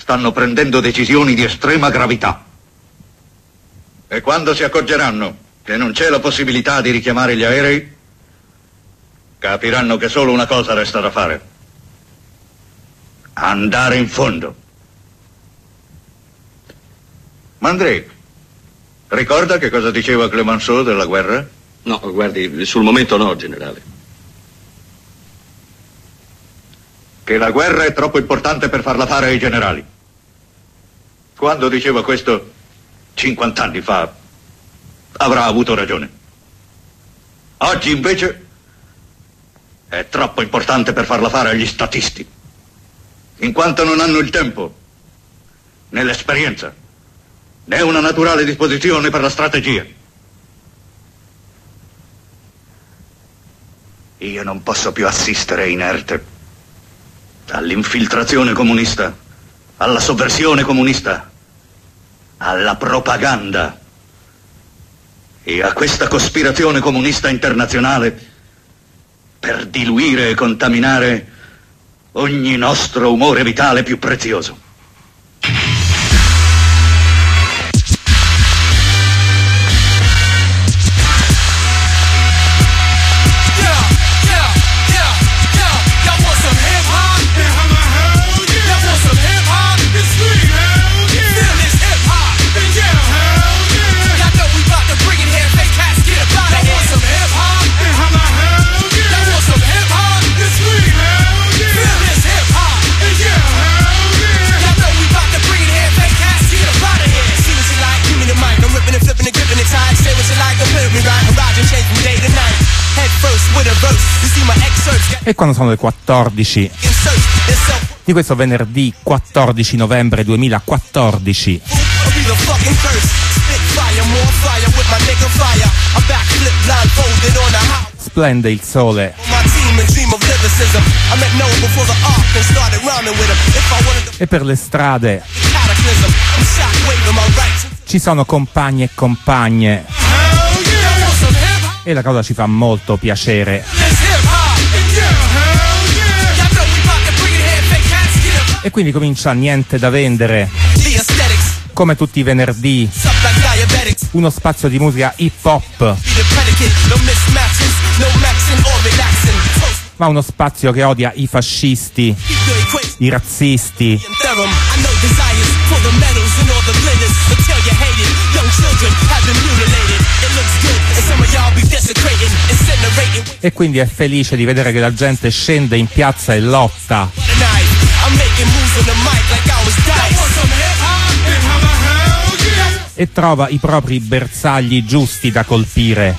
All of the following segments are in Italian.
stanno prendendo decisioni di estrema gravità. E quando si accorgeranno che non c'è la possibilità di richiamare gli aerei, capiranno che solo una cosa resta da fare: andare in fondo. Mandrake, ricorda che cosa diceva Clemenceau della guerra? No, guardi, sul momento no, generale. Che la guerra è troppo importante per farla fare ai generali. Quando diceva questo 50 anni fa, avrà avuto ragione. Oggi invece è troppo importante per farla fare agli statisti, in quanto non hanno il tempo, né l'esperienza, né una naturale disposizione per la strategia. Io non posso più assistere inerte all'infiltrazione comunista, alla sovversione comunista, alla propaganda e a questa cospirazione comunista internazionale per diluire e contaminare ogni nostro umore vitale più prezioso. E quando sono le 14 di questo venerdì 14 novembre 2014, splende il sole e per le strade ci sono compagni e compagne e la cosa ci fa molto piacere. E quindi comincia Niente da vendere, come tutti i venerdì, uno spazio di musica hip hop, ma uno spazio che odia i fascisti, i razzisti, e quindi è felice di vedere che la gente scende in piazza e lotta e trova i propri bersagli giusti da colpire.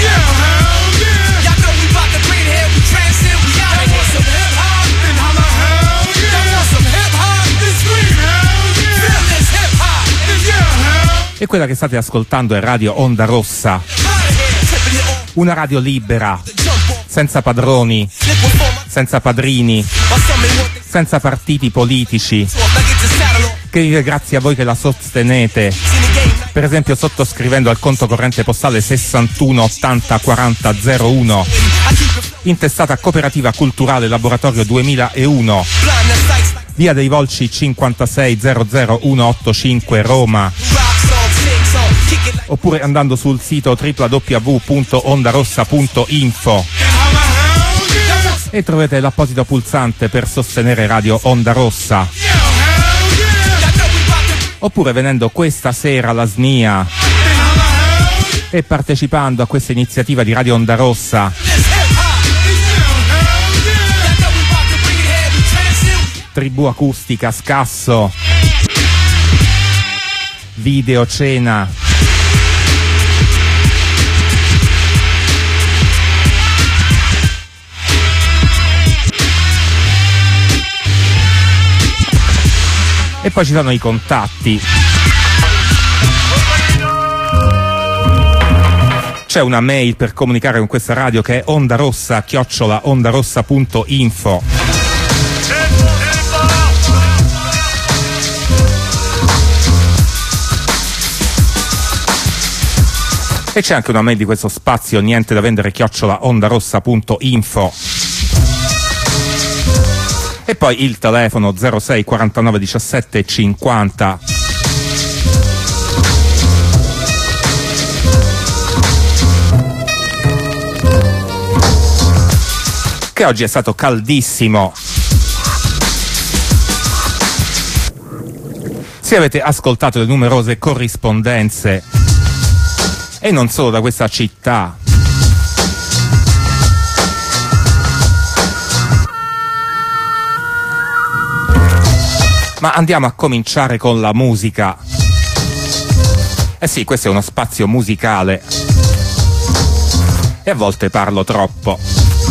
E quella che state ascoltando è Radio Onda Rossa, una radio libera, senza padroni, senza padrini, senza partiti politici, che vive grazie a voi che la sostenete, per esempio sottoscrivendo al conto corrente postale 61 80 40 01, intestata Cooperativa Culturale Laboratorio 2001, via dei Volci 56 00 185 Roma, oppure andando sul sito www.ondarossa.info e troverete l'apposito pulsante per sostenere Radio Onda Rossa, oppure venendo questa sera alla SNIA e partecipando a questa iniziativa di Radio Onda Rossa. Tribù acustica, Scasso, video cena, e poi ci sono i contatti. C'è una mail per comunicare con questa radio che è ondarossa@ondarossa.info. E c'è anche una mail di questo spazio, niente da vendere @ondarossa.info. E poi il telefono 06 49 17 50. Che oggi è stato caldissimo. Se avete ascoltato le numerose corrispondenze, e non solo da questa città, ma andiamo a cominciare con la musica. Eh sì, questo è uno spazio musicale e a volte parlo troppo.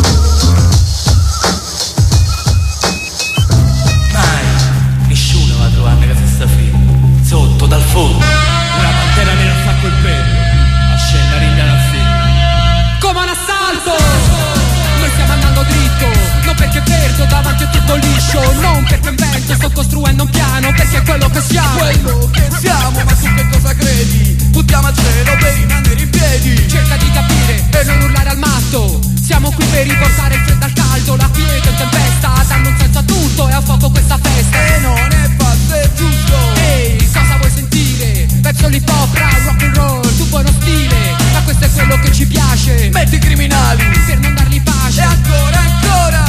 Sotto dal fondo una pantera nera fa quel pelo a scendere in fine come un assalto. Noi stiamo andando dritto, non perché perdo, davanti è tutto liscio, non perché invento, sto costruendo un piano, perché è quello che siamo. Quello che siamo, ma tu che cosa credi? Buttiamo al cielo per rimanere in piedi. Cerca di capire e non urlare al matto. Siamo qui per riportare il freddo al caldo, la quiete in tempesta, danno un senso a tutto e a fuoco questa festa. E non è fatto, è giusto. Ehi, cosa vuoi sentire? Verso l'hip hop, rap, rock and roll, tu buono stile, ma questo è quello che ci piace. Metti i criminali per non dargli pace. E ancora, ancora.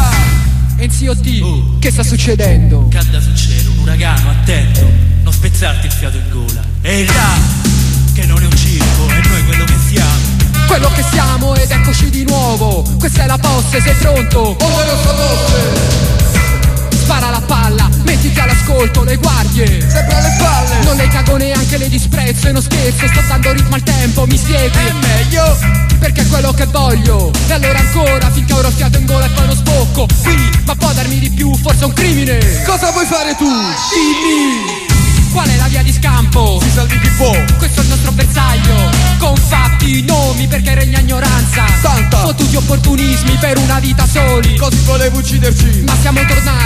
NCOT, che sta succedendo? Cadda sul cielo, un uragano, attento, non spezzarti il fiato in gola. E il rap, che non è un circo, è noi quello che siamo. Quello che siamo ed eccoci di nuovo. Questa è la posse, sei pronto? Onda Rossa Posse. Spara la palla, mettiti all'ascolto, le guardie sempre alle spalle. Non le cago neanche, le disprezzo e non scherzo, sto dando ritmo al tempo, mi segui? È meglio, perché è quello che voglio. E allora ancora, finché avrò fiato in gola e poi non sbocco. Qui, ma può darmi di più, forse è un crimine. Cosa vuoi fare tu? Dimmi. Qual è la via di scampo? Si salvi chi può. Questo è il nostro bersaglio, con fatti, nomi, perché regna ignoranza. Tanta fottuti opportunismi per una vita soli. Così volevo ucciderci, ma siamo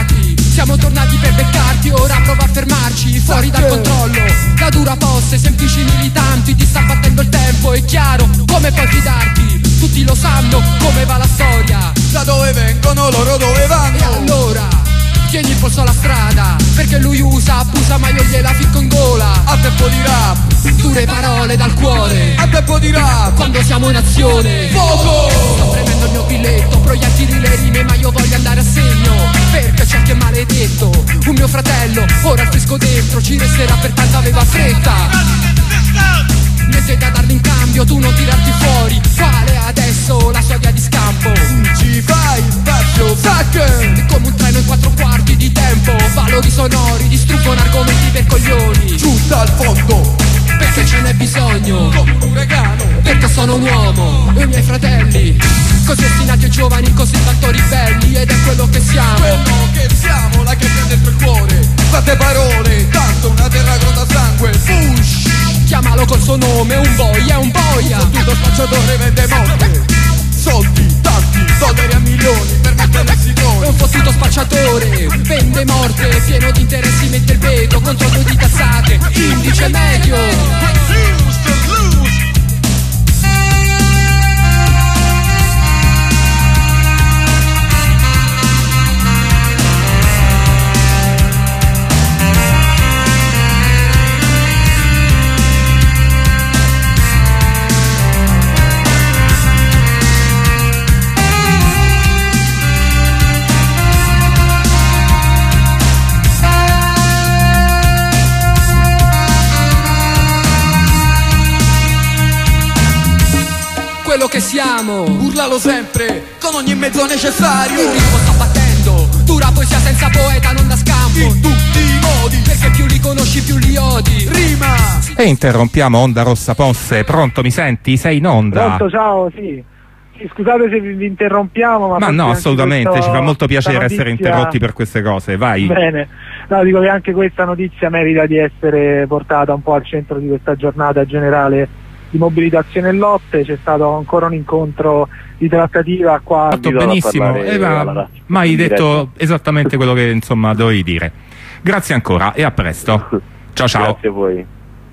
tornati per beccarti. Ora prova a fermarci, fuori dal controllo. La dura posse, semplici militanti, ti sta battendo il tempo, è chiaro. Come puoi fidarti? Tutti lo sanno come va la storia. Da dove vengono, loro dove vanno? E allora tieni il polso alla strada, perché lui abusa ma io gliela ficco in gola. A tempo di rap, dure parole dal cuore. A tempo di rap, quando siamo in azione. Fuoco! Sto premendo il mio biglietto, proiettili le rime ma io voglio andare a segno. Perché c'è che maledetto, un mio fratello, ora il fresco dentro, ci resterà per tanto aveva fretta. Niente da dargli in cambio, tu non tirarti fuori. Quale adesso la sua via di scampo? Ci fai spazio, sac! E come un treno in 4 quarti di tempo, valori sonori, distruggono argomenti per coglioni. Giù dal fondo, perché ce n'è bisogno. Come un uragano, perché sono un uomo. E i miei fratelli, così ostinati e giovani, così tanto ribelli. Ed è quello che siamo. Quello che siamo, la che c'è dentro il cuore. Fate parole, tanto una terra grotta sangue. Push! Chiamalo col suo nome, un boia, un boia. Tutto spacciatore vende morte. Soldi, tanti, dollari a milioni per mettere il sidone. È un fottuto spacciatore, vende morte, pieno di interessi, mette il veto contro 2 di cazzate, indice medio. Quello che siamo, urlalo sempre, con ogni mezzo necessario. Il ritmo sta battendo, dura poesia senza poeta, non da scampo. In tutti i modi, perché più li conosci più li odi. Rima. E interrompiamo Onda Rossa Posse. Pronto, mi senti? Sei in onda? Pronto, ciao, sì. Scusate se vi interrompiamo, ma no, assolutamente, ci fa molto piacere essere interrotti per queste cose, vai. Bene, no, dico che anche questa notizia merita di essere portata un po' al centro di questa giornata generale di mobilitazione e lotte. C'è stato ancora un incontro di trattativa qua. Fatto benissimo, ma hai detto esattamente quello che insomma dovevi dire. Grazie ancora e a presto. Ciao ciao. Grazie a voi.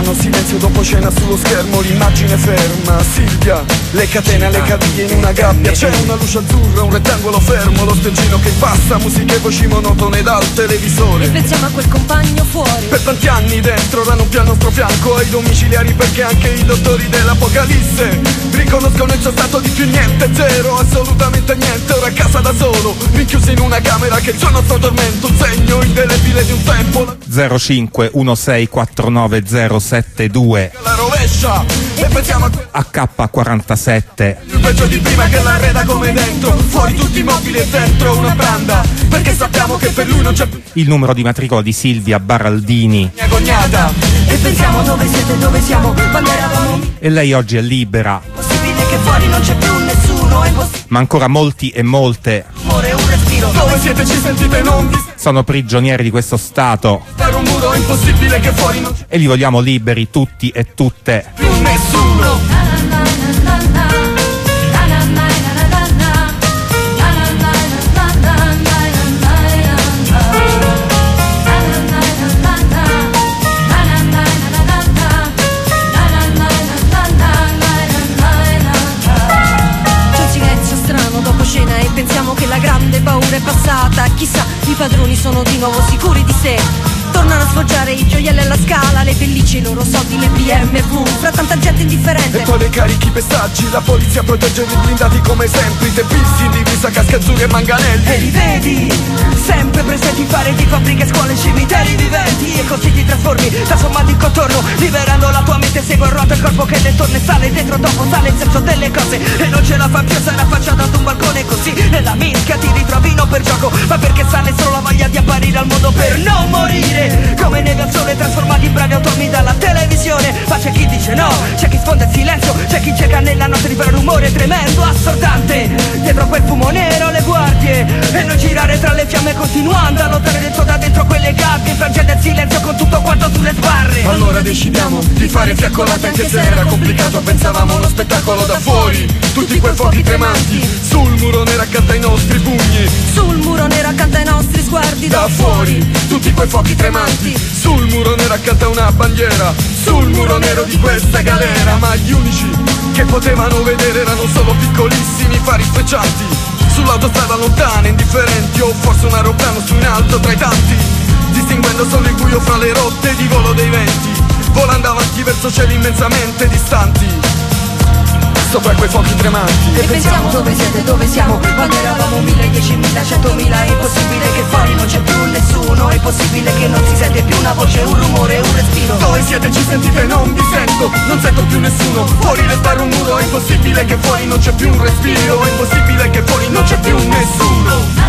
strano silenzio dopo cena sullo schermo, l'immagine ferma. Silvia, le catene alle caviglie in una gabbia. C'è una luce azzurra, un rettangolo fermo, lo stagino che passa, musiche e voci monotone dal televisore. E pensiamo a quel compagno fuori. Per tanti anni dentro ranunpia al nostro fianco, ai domiciliari perché anche i dottori dell'apocalisse riconoscono il suo stato di più niente, zero, assolutamente niente. Ora a casa da solo, rinchiuso in una camera che è il suo nostro tormento, un segno indelebile di un tempo. 0516490072 la rovescia e pensiamo a H47. il peggio di prima che l'arreda come dentro, fuori tutti i mobili e dentro una branda, perché sappiamo che per lui non c'è più Il numero di matricola di Silvia Baraldini. mia cognata. E pensiamo dove siete, dove siamo, quando eravamo E lei oggi è libera, possibile che fuori non c'è più nessuno, è impossibile, ma ancora molti e molte amore, un respiro. Dove siete, ci sentite, non vi sono prigionieri di questo Stato per un muro, è impossibile che fuori non c'è e li vogliamo liberi tutti e tutte. più nessuno. E pensiamo che la grande paura è passata. Chissà, i padroni sono di nuovo sicuri di sé. Tornano a sfoggiare i gioielli alla Scala, le pellicce, i loro soldi, le BMW, fra tanta gente indifferente. E poi le carichi pestaggi, la polizia protegge i blindati come sempre, i teppisti in divisa, caschi azzurri e manganelli. E li vedi, sempre presenti in fare di fabbriche, scuole, cimiteri viventi. E così ti trasformi, trasformando in contorno, liberando la tua mente, segue il ruoto il corpo che le torna e sale dentro, dopo sale il senso delle cose. E non ce la fa più, sarà affacciata ad un balcone così, nella mischia ti ritrovi non per gioco, ma perché sale solo la voglia di apparire al mondo per non morire. Come neve al sole trasformati in bravi automi dalla televisione. Ma c'è chi dice no, c'è chi sfonda il silenzio, c'è chi cerca nella notte di fare rumore tremendo, assordante. Dietro quel fumo nero le guardie, e non girare tra le fiamme continuando a lottare dentro da dentro quelle gabbie, infrangendo il silenzio con tutto quanto sulle sbarre. Allora decidiamo di fare fiaccolate anche se era complicato, pensavamo uno spettacolo da fuori, tutti quei fuochi tremanti, sul muro nero accanto ai nostri pugni, Sul muro nero accanto ai nostri sguardi, da fuori, tutti quei fuochi tremanti, sul muro nero accanto a una bandiera, sul muro nero di questa galera. Ma gli unici che potevano vedere erano solo piccolissimi fari speccianti, sull'autostrada lontana, indifferenti, o forse un aeroplano su in alto tra i tanti, distinguendo solo il buio fra le rotte di volo dei venti, volando avanti verso cieli immensamente distanti, sopra quei fuochi tremanti. E pensiamo dove siete, dove siamo, quando eravamo 1000, 10.000, 100.000. È impossibile che fuori non c'è più nessuno, è impossibile che non si sente più una voce, un rumore, un respiro. Dove siete, ci sentite, non vi sento, non sento più nessuno, fuori restare un muro, è impossibile che fuori non c'è più un respiro, è impossibile che fuori non c'è più nessuno.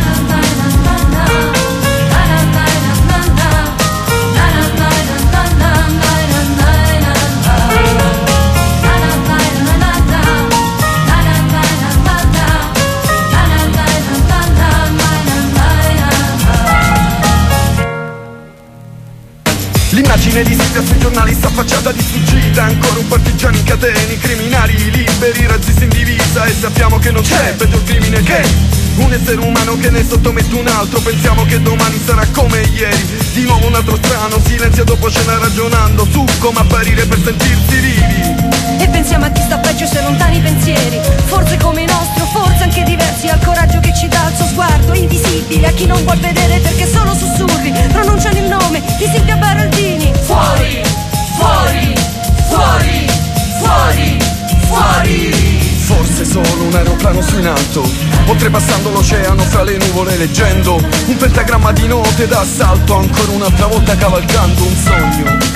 L'immagine di Silvia sui giornali sta affacciata di sfuggita, ancora un partigiano in catene, criminali liberi, razzisti in divisa, e sappiamo che non c'è peggio crimine che un essere umano che ne sottomette un altro. Pensiamo che domani sarà come ieri, di nuovo un altro strano silenzio dopo cena, ragionando su come apparire per sentirsi vivi. E pensiamo a chi sta peggio se lontani pensieri, forse come i nostri, forse anche diversi, al coraggio che ci dà il suo sguardo invisibile, a chi non vuol vedere perché solo sussurri pronunciano il nome di Silvia Baraldini. Fuori, fuori, fuori, fuori, fuori. Forse solo un aeroplano su in alto, oltrepassando l'oceano fra le nuvole, leggendo un pentagramma di note d'assalto, ancora un'altra volta cavalcando un sogno.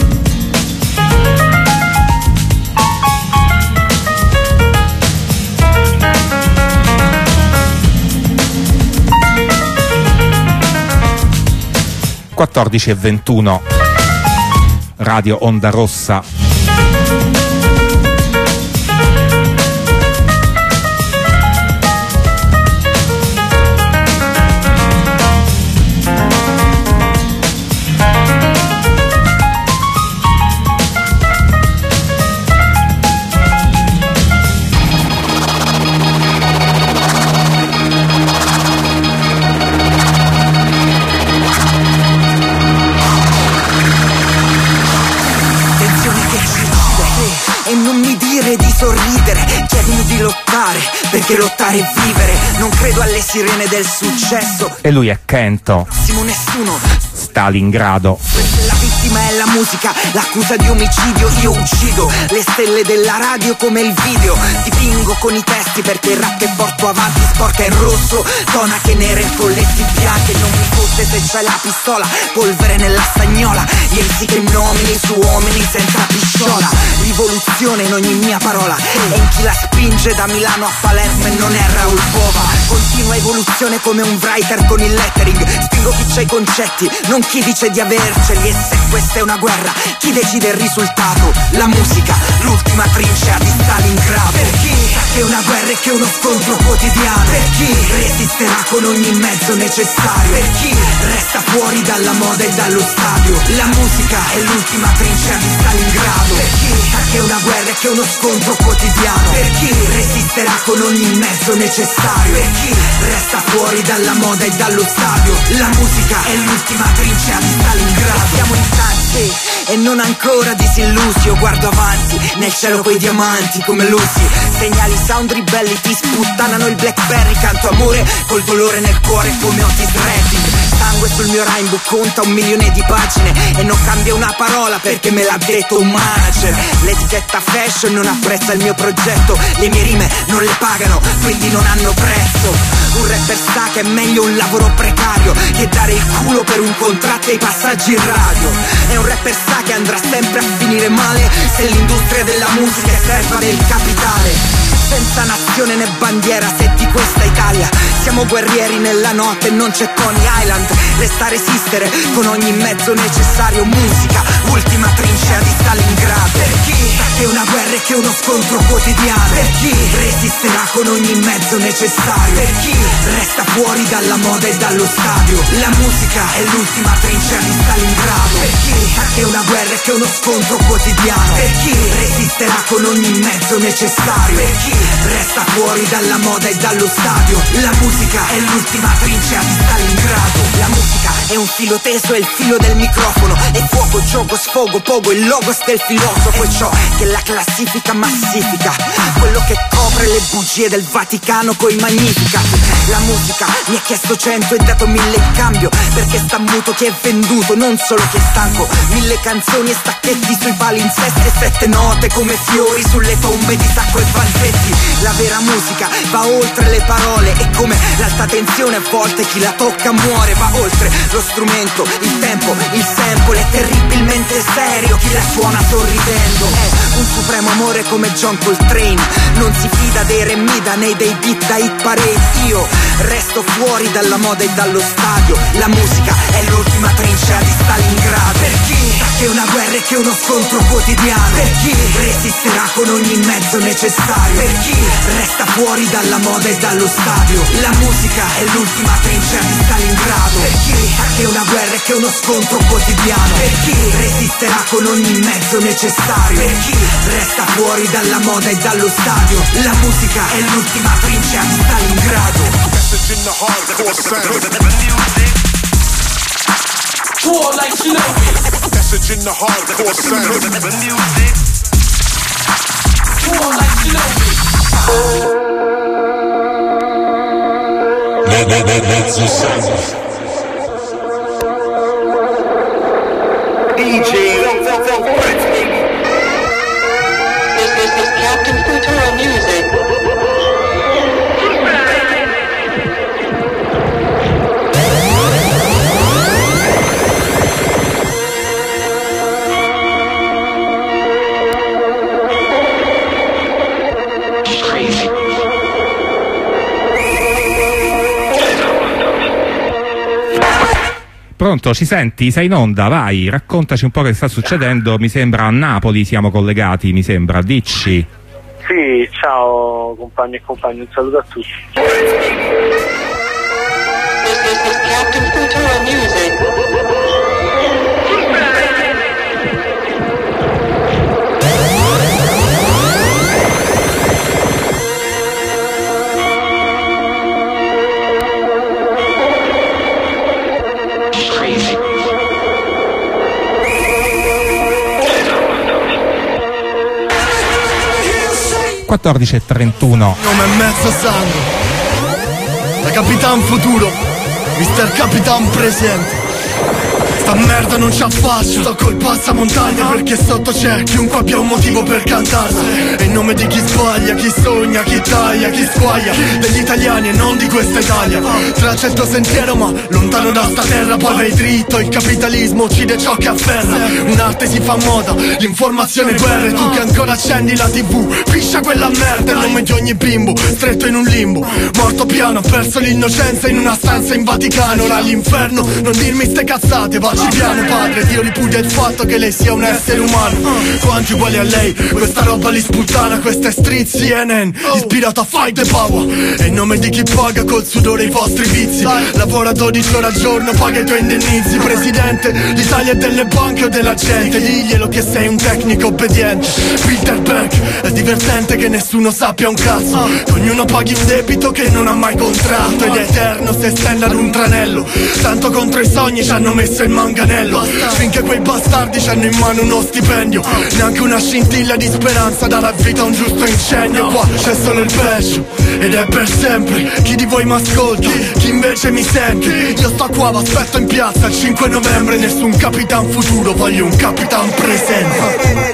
e 21 Radio Onda Rossa. sorridere, chiedimi di lottare, perché lottare è vivere. Non credo alle sirene del successo. E lui è Kento, Nessuno. Stalingrado. La vittima è la musica, l'accusa di omicidio, io uccido le stelle della radio come il video. Dipingo con i testi perché il rap che porto avanti sporca in rosso, tonache nere e colletti bianche. Non mi fotte se c'è la pistola, polvere nella stagnola, ieri che nomini su uomini senza pisciola. Rivoluzione in ogni mia parola, e in chi la spinge da Milano a Palermo e non è Raul Bova. Continua evoluzione come un writer con il lettering, spingo chi c'ha i concetti, non chi dice di averceli. E se questa è una guerra, chi decide il risultato? La musica, l'ultima trincea di Stalingrado. Per chi sa che una guerra è che uno scontro quotidiano, per chi resisterà con ogni mezzo necessario, per chi resta fuori dalla moda e dallo stadio. La musica è l'ultima trincea di Stalingrado. Per chi sa che una guerra è che uno scontro quotidiano, per chi resisterà con ogni mezzo necessario, per chi resta fuori dalla moda e dallo stadio. La musica è l'ultima trincea di Stalingrado. Siamo in tanti e non ancora disillusi. Io guardo avanti, nel cielo coi diamanti come Lucy. Segnali sound ribelli ti sputtanano il Blackberry. Canto amore col dolore nel cuore come Otis Redding. Sangue sul mio rhymebook conta 1 milione di pagine e non cambia una parola perché me l'ha detto un manager. L'etichetta fashion non apprezza il mio progetto, le mie rime non le pagano, quindi non hanno prezzo. Un rapper sa che è meglio un lavoro precario che dare il culo per un contratto e i passaggi in radio. E un rapper sa che andrà sempre a finire male se l'industria della musica è serva del capitale. Senza nazione né bandiera, se di questa Italia siamo guerrieri nella notte e non c'è Coney Island. Resta a resistere con ogni mezzo necessario. Musica, ultima trincea di Stalingrado. Per chi sa che una guerra è che uno scontro quotidiano, per chi resisterà con ogni mezzo necessario, per chi resta fuori dalla moda e dallo stadio. La musica è l'ultima trincea di Stalingrado. Per chi sa che una guerra è che uno scontro quotidiano, per chi resisterà con ogni mezzo necessario, per chi resta fuori dalla moda e dallo stadio. La musica è l'ultima trincea di Stalingrado. La musica è un filo teso, è il filo del microfono, è fuoco, gioco, sfogo, pogo, il logos del filosofo. E ciò che la classifica massifica, quello che copre le bugie del Vaticano coi Magnificat. La musica mi ha chiesto 100 e dato 1000 in cambio, perché sta muto chi è venduto, non solo chi è stanco. 1000 canzoni e stacchetti sui palinsesti e 7 note come fiori sulle tombe di Sacco e Vanzetti. La vera musica va oltre le parole, e come l'alta tensione a volte chi la tocca muore. Va oltre lo strumento, il tempo, il sample, è terribilmente serio chi la suona sorridendo. È un supremo amore come John Coltrane, non si fida dei Remida né dei beat da hit parade. Io resto fuori dalla moda e dallo stadio. La musica è l'ultima trincea di Stalingrado. Per chi sa che una guerra è che uno scontro quotidiano, per chi resisterà con ogni mezzo necessario, per chi resta fuori dalla moda e dallo stadio. La musica è l'ultima trincea di Stalingrado. Per chi sa che una guerra è che uno scontro quotidiano, per chi resisterà con ogni mezzo necessario, per chi resta fuori dalla moda e dallo stadio. La musica è l'ultima trincea di Stalingrado. Message in the hardcore sound. War like Shinobi. Message in the hardcore sound. War like Shinobi. Mezzo sound. This is Captain Futuro Music. Pronto, ci senti? Sei in onda? Vai, raccontaci un po' che sta succedendo. Mi sembra a Napoli siamo collegati, mi sembra, dici. Sì, ciao compagni e compagni, un saluto a tutti. This is Captain Futuro Music. 14:31. Nome è mezzo sangue. Da Capitan Futuro, Mr. Capitan Presente. Sta merda non ci affaccia, sto col passamontagna perché sotto c'è chiunque abbia un motivo per cantarla. E in nome di chi sbaglia, chi sogna, chi taglia, chi squaglia, degli italiani e non di questa Italia. Tracetto sentiero ma lontano da sta terra, poi vai dritto, il capitalismo uccide ciò che afferra. Un'arte si fa moda, l'informazione guerra, e tu che ancora accendi la TV, piscia quella merda in nome di ogni bimbo, stretto in un limbo, morto piano, ha perso l'innocenza in una stanza in Vaticano. Ora all'inferno, non dirmi ste cazzate, vacci piano padre, Dio ripudia il fatto che lei sia un essere umano. Quanti uguali a lei, questa roba li sputtana, questa è Street CNN, ispirato a Fight the Power. E in nome di chi paga col sudore i vostri vizi, lavora 12 ore al giorno, paga i tuoi indennizi. Presidente, l'Italia è delle banche o della gente, diglielo che sei un tecnico obbediente. Bilderberg, è divertente che nessuno sappia un cazzo, che ognuno paghi un debito che non ha mai contratto, ed è eterno se stenda ad un tranello. Tanto contro i sogni ci hanno messo il manganello, finché quei bastardi ci hanno in mano uno stipendio, neanche una scintilla di speranza darà vita a un giusto incendio. Qua c'è solo il peggio ed è per sempre. Chi di voi m'ascolta, chi invece mi sente. Io sto qua, v'aspetto in piazza il 5 novembre. Nessun Capitan Futuro, voglio un Capitan Presente.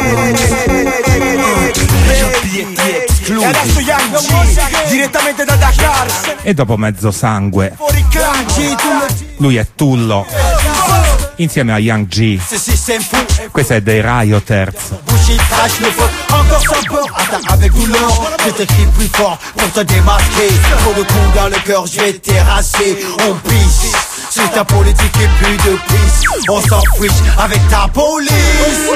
E adesso Young G, direttamente da Dakar. E dopo Mezzo Sangue, lui è Tullo insieme a Young G. Questo è dei Rioters. Encore sans peur, attends avec douleur. Je te crie plus fort pour te démasquer. Trop de coups dans le cœur, je vais te terrasser. On pisse sur ta politique et plus de pisse. On s'en fiche avec ta police.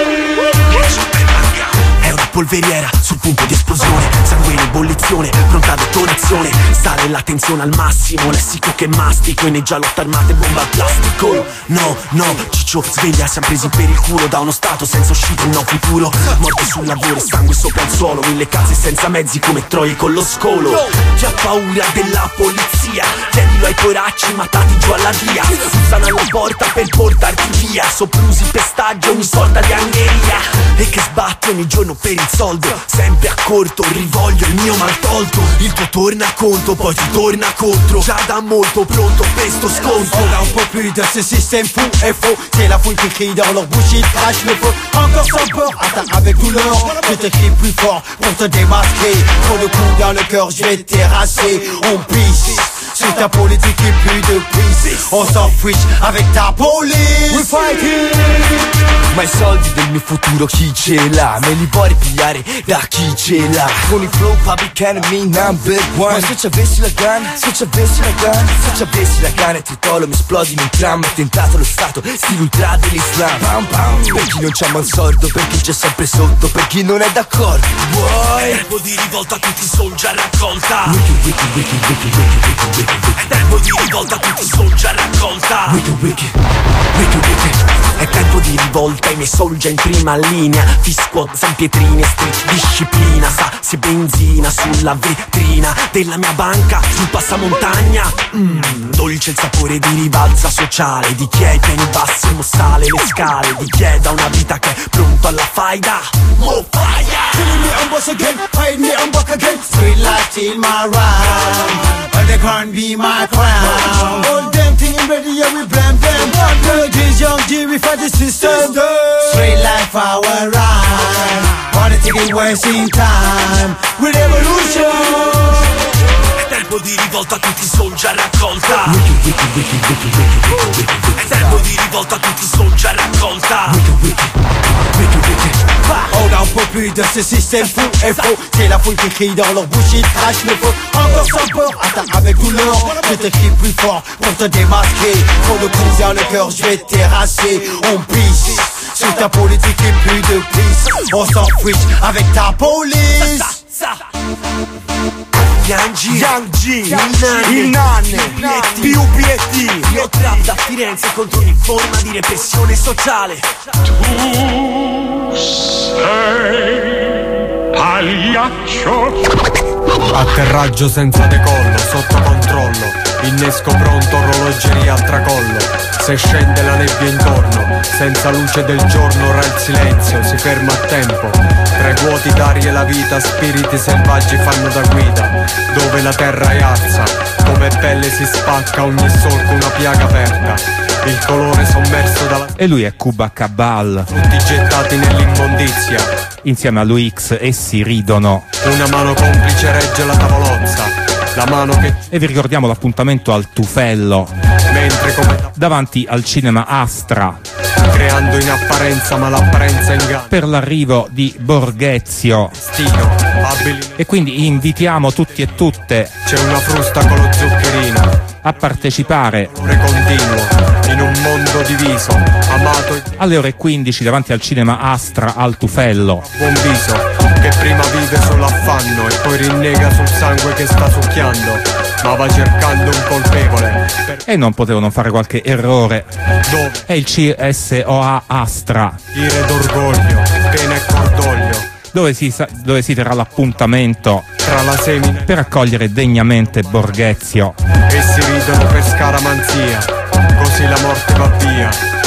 È una polveriera sul punto di esplosione, sangue in ebollizione, pronta detonazione. Sale la tensione al massimo, lessico che mastico, in giallotto armate, bomba al plastico. No, no, Ciccio sveglia, siamo presi per il culo da uno stato senza uscita, no futuro. Morti sul lavoro, sangue sopra il suolo, 1000 cazzi senza mezzi come troie con lo scolo. Chi ha paura della polizia, chiedilo ai poracci matati giù alla via. Usano alla porta per portarti via, soprusi, pestaggio, ogni sorta di angheria. E che sbatti ogni giorno per il soldo, sempre a corto, rivoglio il mio mal tolto. Il tuo torna conto, poi ti torna contro. Già da molto pronto per sto scontro. On a un peu plus de ce système fou et faux. C'est la foule qui crie dans leur bouche, ils crachent le feu. Encore sans peur, attends avec douleur. Je te crie plus fort pour te démasquer. Trop de coups dans le cœur, je vais te terrasser. On pisse sur ta politique et plus de pisse. On s'en fiche avec ta police. We fighting. Ma i soldi del mio futuro chi ce l'ha? Me li puoi ripigliare da chi ce l'ha? Con il flow public enemy number one. Ma se ci avessi la gun, se ci avessi la gun, se ci avessi la gun e tritolo mi esplodi in un tram. È tentato lo stato, stile ultra dell'Islam. Pam pam. Per chi non c'ha man sordo, per chi c'è sempre sotto, per chi non è d'accordo. Vuoi? È tempo di rivolta, tutti son già raccolta. È tempo di rivolta, tutti son già raccolta. È tempo di rivolta, i miei soldi in prima linea. Fisco, San Pietrini, street disciplina. Sa se benzina sulla vetrina della mia banca sul passamontagna. Dolce il sapore di rivalsa sociale, di chi è ai piani bassi mo sale le scale, di chi è da una vita che è pronto alla faida. Mo faia! Killing me on boss again, hide me on back again. Street life till my rhyme, but they can't be my crown. All them thing ready, yeah we blam them. Look is Young G, we fight the system. Straight life our rhyme, wanna take it wasting time. With evolution. È tempo di rivolta, tutti son già raccolta. È tempo di rivolta, tutti son già raccolta. On a un peu plus de ce système fou et faux. C'est la foule qui crie dans leur bouche, ils crachent le feu. Encore sans peur, attends avec douleur. Je te crie plus fort pour te démasquer. Trop de coups dans le cœur, je vais te terrasser. On pisse sur ta politique et plus de pisse. On s'en fiche avec ta police. Young G, il Nanne, PUBT. Io trap da Firenze contro ogni forma di repressione sociale. Tu sei pagliaccio. Atterraggio senza decollo, sotto controllo. Innesco pronto, orologeria al tracollo. Se scende la nebbia intorno, senza luce del giorno ora il silenzio si ferma a tempo. Tra i vuoti d'aria e la vita, spiriti selvaggi fanno da guida. Dove la terra è arsa, come pelle si spacca ogni solco una piaga aperta. Il colore sommerso dalla... E lui è Cuba Cabal. Tutti gettati nell'immondizia. Insieme a Luix essi ridono. Una mano complice regge la tavolozza. La mano che... E vi ricordiamo l'appuntamento al Tufello. Mentre come... davanti al cinema Astra. Creando in apparenza ma l'apparenza inganna. Per l'arrivo di Borghezio. Stino, e quindi invitiamo tutti e tutte. C'è una frusta con lo zuccherino. A partecipare. Continuo. In un mondo diviso, amato alle ore 15 davanti al cinema Astra al Tufello. Buon viso, che prima vive sull'affanno e poi rinnega sul sangue che sta succhiando, ma va cercando un colpevole. E non potevano fare qualche errore. Dove? È il CSOA Astra. Ire d'orgoglio, pena e cordoglio. Dove si terrà l'appuntamento tra la semina per accogliere degnamente Borghezio. Essi ridono per scaramanzia. Così la morte va via.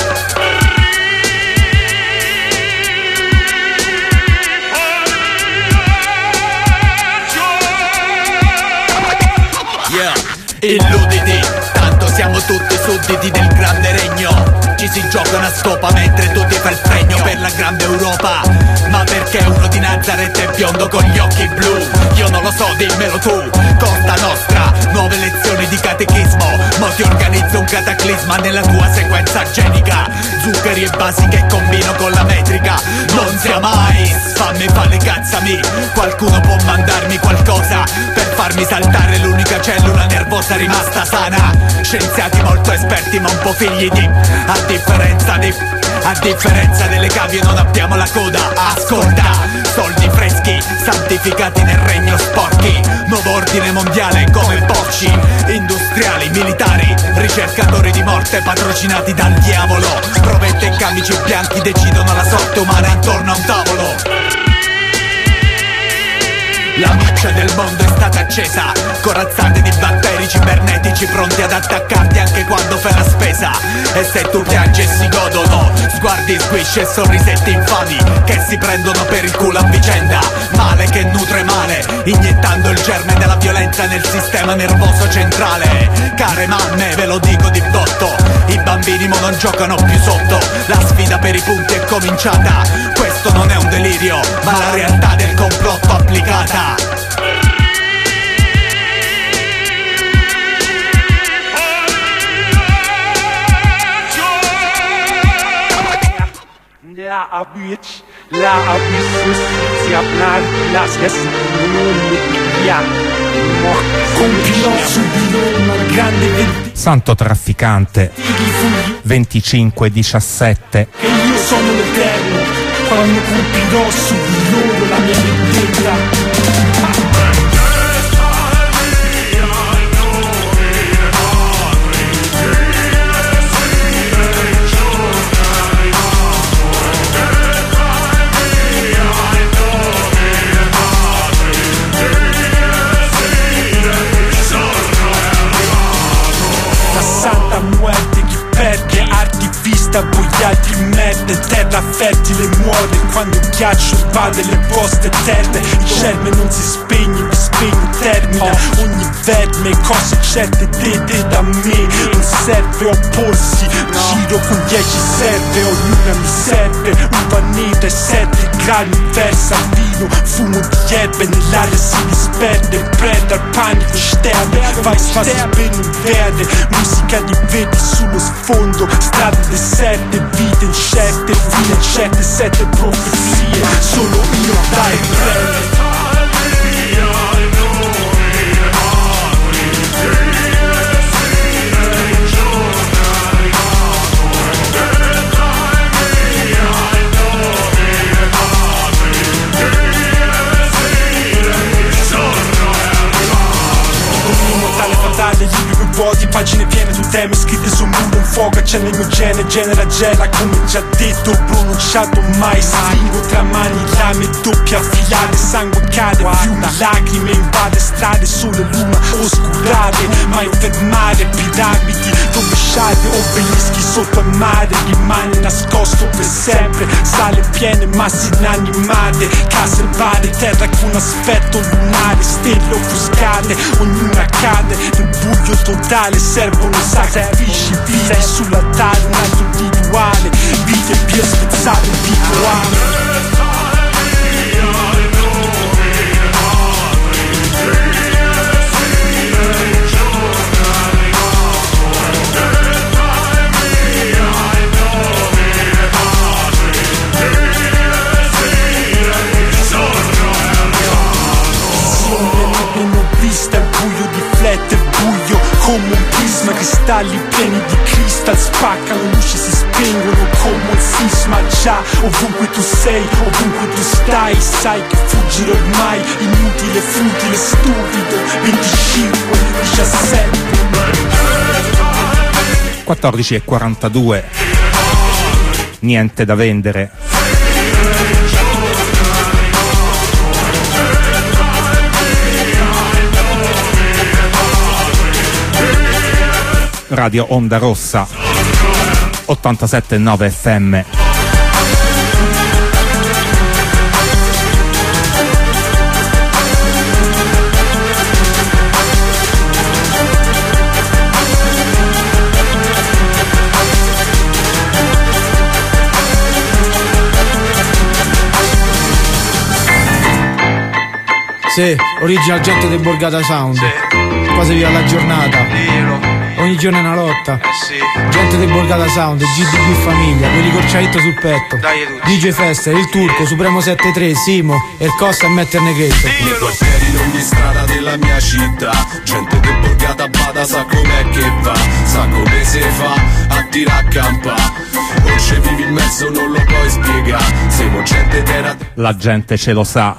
Illuditi, tanto siamo tutti sudditi del grande regno. Ci si gioca una scopa mentre tu ti fai il fregno per la grande Europa. Ma perché uno di Nazareth è biondo con gli occhi blu? Io non lo so, dimmelo tu. Costa Nostra, nuove lezioni di catechismo. Mo ti organizzo un cataclisma nella tua sequenza genica. Zuccheri e basi che combino con la metrica. Non sia mai, fammi fare cazzami. Qualcuno può mandarmi qualcosa per farmi saltare l'unica cellula nervosa rimasta sana. Scienziati molto esperti ma un po' figli di... A differenza delle cavie non abbiamo la coda. Ascolta, soldi freschi, santificati nel regno sporchi. Nuovo ordine mondiale come porci. Industriali, militari, ricercatori di morte patrocinati dal diavolo. Provette e camici bianchi decidono la sorte umana intorno a un tavolo. La miccia del mondo è stata accesa, corazzate di batteri cibernetici pronti ad attaccarti anche quando fai la spesa. E se tu piangi e si godono sguardi squish e sorrisetti infami che si prendono per il culo a vicenda. Male che nutre male, iniettando il germe della violenza nel sistema nervoso centrale. Care mamme, ve lo dico di botto, i bambini mo non giocano più sotto. La sfida per i punti è cominciata. Questo non è un delirio, ma la realtà del complotto applicata. La abich, la abich, si apnar, las che si via. Compilò subito una grande Santo trafficante 25-17. Che io sono l'Eterno, quando compirò su di loro la mia vendetta. Voi altri merde, terra fertile muore quando il ghiaccio invade le vostre terre. Il germe non si spegne, mi spegne, termina ogni verme, cose certe dette da me. Non serve opporsi, giro con 10 serve, ognuna mi serve. Uva nera e 7 grani versa vino, fumo di erbe nell'aria si disperde. Preda al panico, sterbe, vai sfasi bene in verde. Musica di vedi sullo sfondo, strade deserte, vite incerte, fine incerte, 7 profezie. Solo io dai prende. Vuoti, pagine piene di temi scritte sul muro, un fuoco traccia nel mio gene, genera gela come già detto, pronunciato mai. Stringo tra mani lame doppie affilate, sangue cade, fiumi, lacrime invade strade, sole luna oscurate, mai fermare, piramidi rovesciate, obelischi sotto al mare, rimane nascosto per sempre, sale piene, masse inanimate, case varie, terra con aspetto lunare, stelle offuscate, ognuna cade nel buio totale, servono sacrifici, vite sull'altare, un altro rituale, vite più spezzate, rituale. Buio come un prisma, cristalli pieni di cristal spaccano, luci si spengono come un sisma. Già ovunque tu sei, ovunque tu stai, sai che fuggire ormai inutile, futile, stupido. 25, 17 14:42. Niente da vendere. Radio Onda Rossa 87.9 FM. Sì, original gente del Borgata Sound. Quasi via la giornata. Ogni giorno è una lotta. Gente del Borgata Sound, GDB Famiglia, quelli col ciaitto sul petto. DJ Festa, il Turco, Supremo 73, Simo, il Costa e Metter Negretto. Nei quartieri in ogni strada della mia città, gente del Borgata Bada sa com'è che va, sa come si fa a tirare a campa. Non ci vivi in mezzo, non lo puoi spiegare. Siamo gente terra. La gente ce lo sa.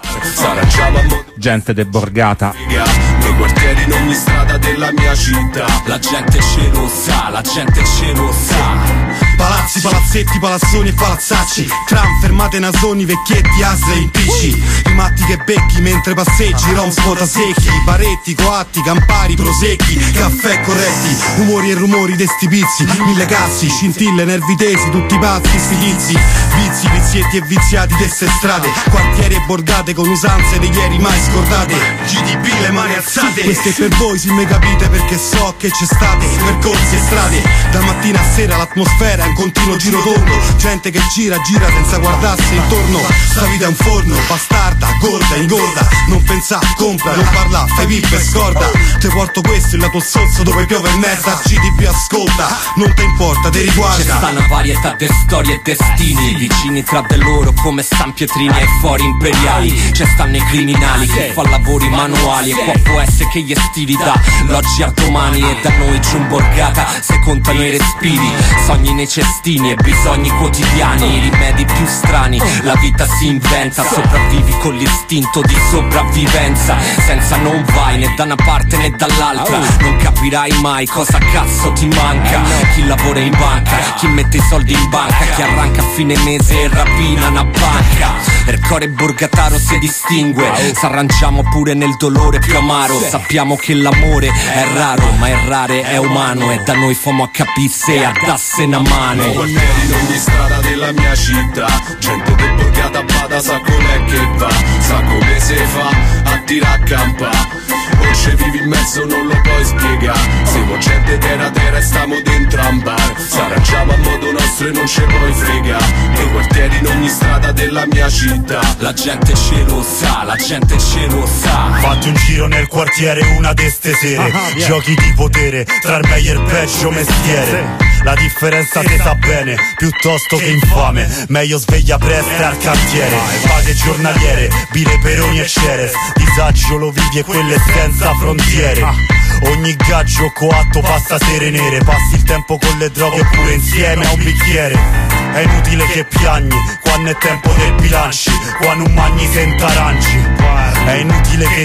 Gente del Borgata. Nei quartieri in ogni strada della mia città, la gente ce lo sa, la gente ce lo sa. Palazzi, palazzetti, palazzoni e palazzacci, tram, fermate, nasoni, vecchietti, asle, impicci, i matti che becchi mentre passeggi, rom, secchi, baretti, coatti, campari, prosecchi, caffè corretti, umori e rumori de sti pizzi, mille cazzi, scintille, nervi tesi, tutti pazzi, sti chizzi, vizi, vizietti e viziati de ste strade, quartieri e borgate con usanze di ieri mai scordate, GDB le mani alzate, queste per voi se me capite perché so che c'è state, percorsi e strade, da mattina a sera l'atmosfera un continuo giro tondo, gente che gira senza guardarsi intorno. Sta vita è un forno, bastarda, gorda, ingorda. Non pensà, compra, non parla, fai pippa e scorda. Te porto questo il lato sozzo dove piove merda. GDP ascolta, non te importa, te riguarda. C'è sta una varietà de storie e destini, vicini tra di loro come San Pietrini e fori imperiali. C'è stanno i criminali che fa lavori manuali, e qua può essere che gli stili da l'oggi a domani. E da noi giù in Borgata se contano i respiri, sogni nei cestini e bisogni quotidiani, i rimedi più strani, la vita si inventa, sopravvivi con l'istinto di sopravvivenza, senza non vai né da una parte né dall'altra, non capirai mai cosa cazzo ti manca, chi lavora in banca, chi mette i soldi in banca, chi arranca a fine mese e rapina una banca. Ercore Borgataro si distingue, s'arrangiamo pure nel dolore più amaro, sappiamo che l'amore è raro, ma errare è umano, e da noi famo a capire se a dasse una mano. Nei quartieri in ogni strada della mia città, gente del Borgata Bada sa com'è che va, sa come si fa a tirare a campa. Non ci vivi in mezzo, non lo puoi spiegare. Siamo gente terra terra e stiamo dentro a un bar, s'arrangiamo a modo nostro e non ci puoi fregare. Nei quartieri in ogni strada della mia città, la gente ce lo sa, la gente ce lo sa. Fatti un giro nel quartiere una d'este sere, giochi di potere tra il meglio e il peggio mestiere. La differenza te sa bene, piuttosto che infame, meglio sveglia presto al cantiere. Paghe giornaliere, bire, peroni e ceres, disagio lo vivi e quelle senza frontiere. Ogni gaggio coatto passa sere nere, passi il tempo con le droghe pure insieme a un bicchiere. È inutile che piagni, quando è tempo del bilanci, quando un magni senta aranci. È inutile che dici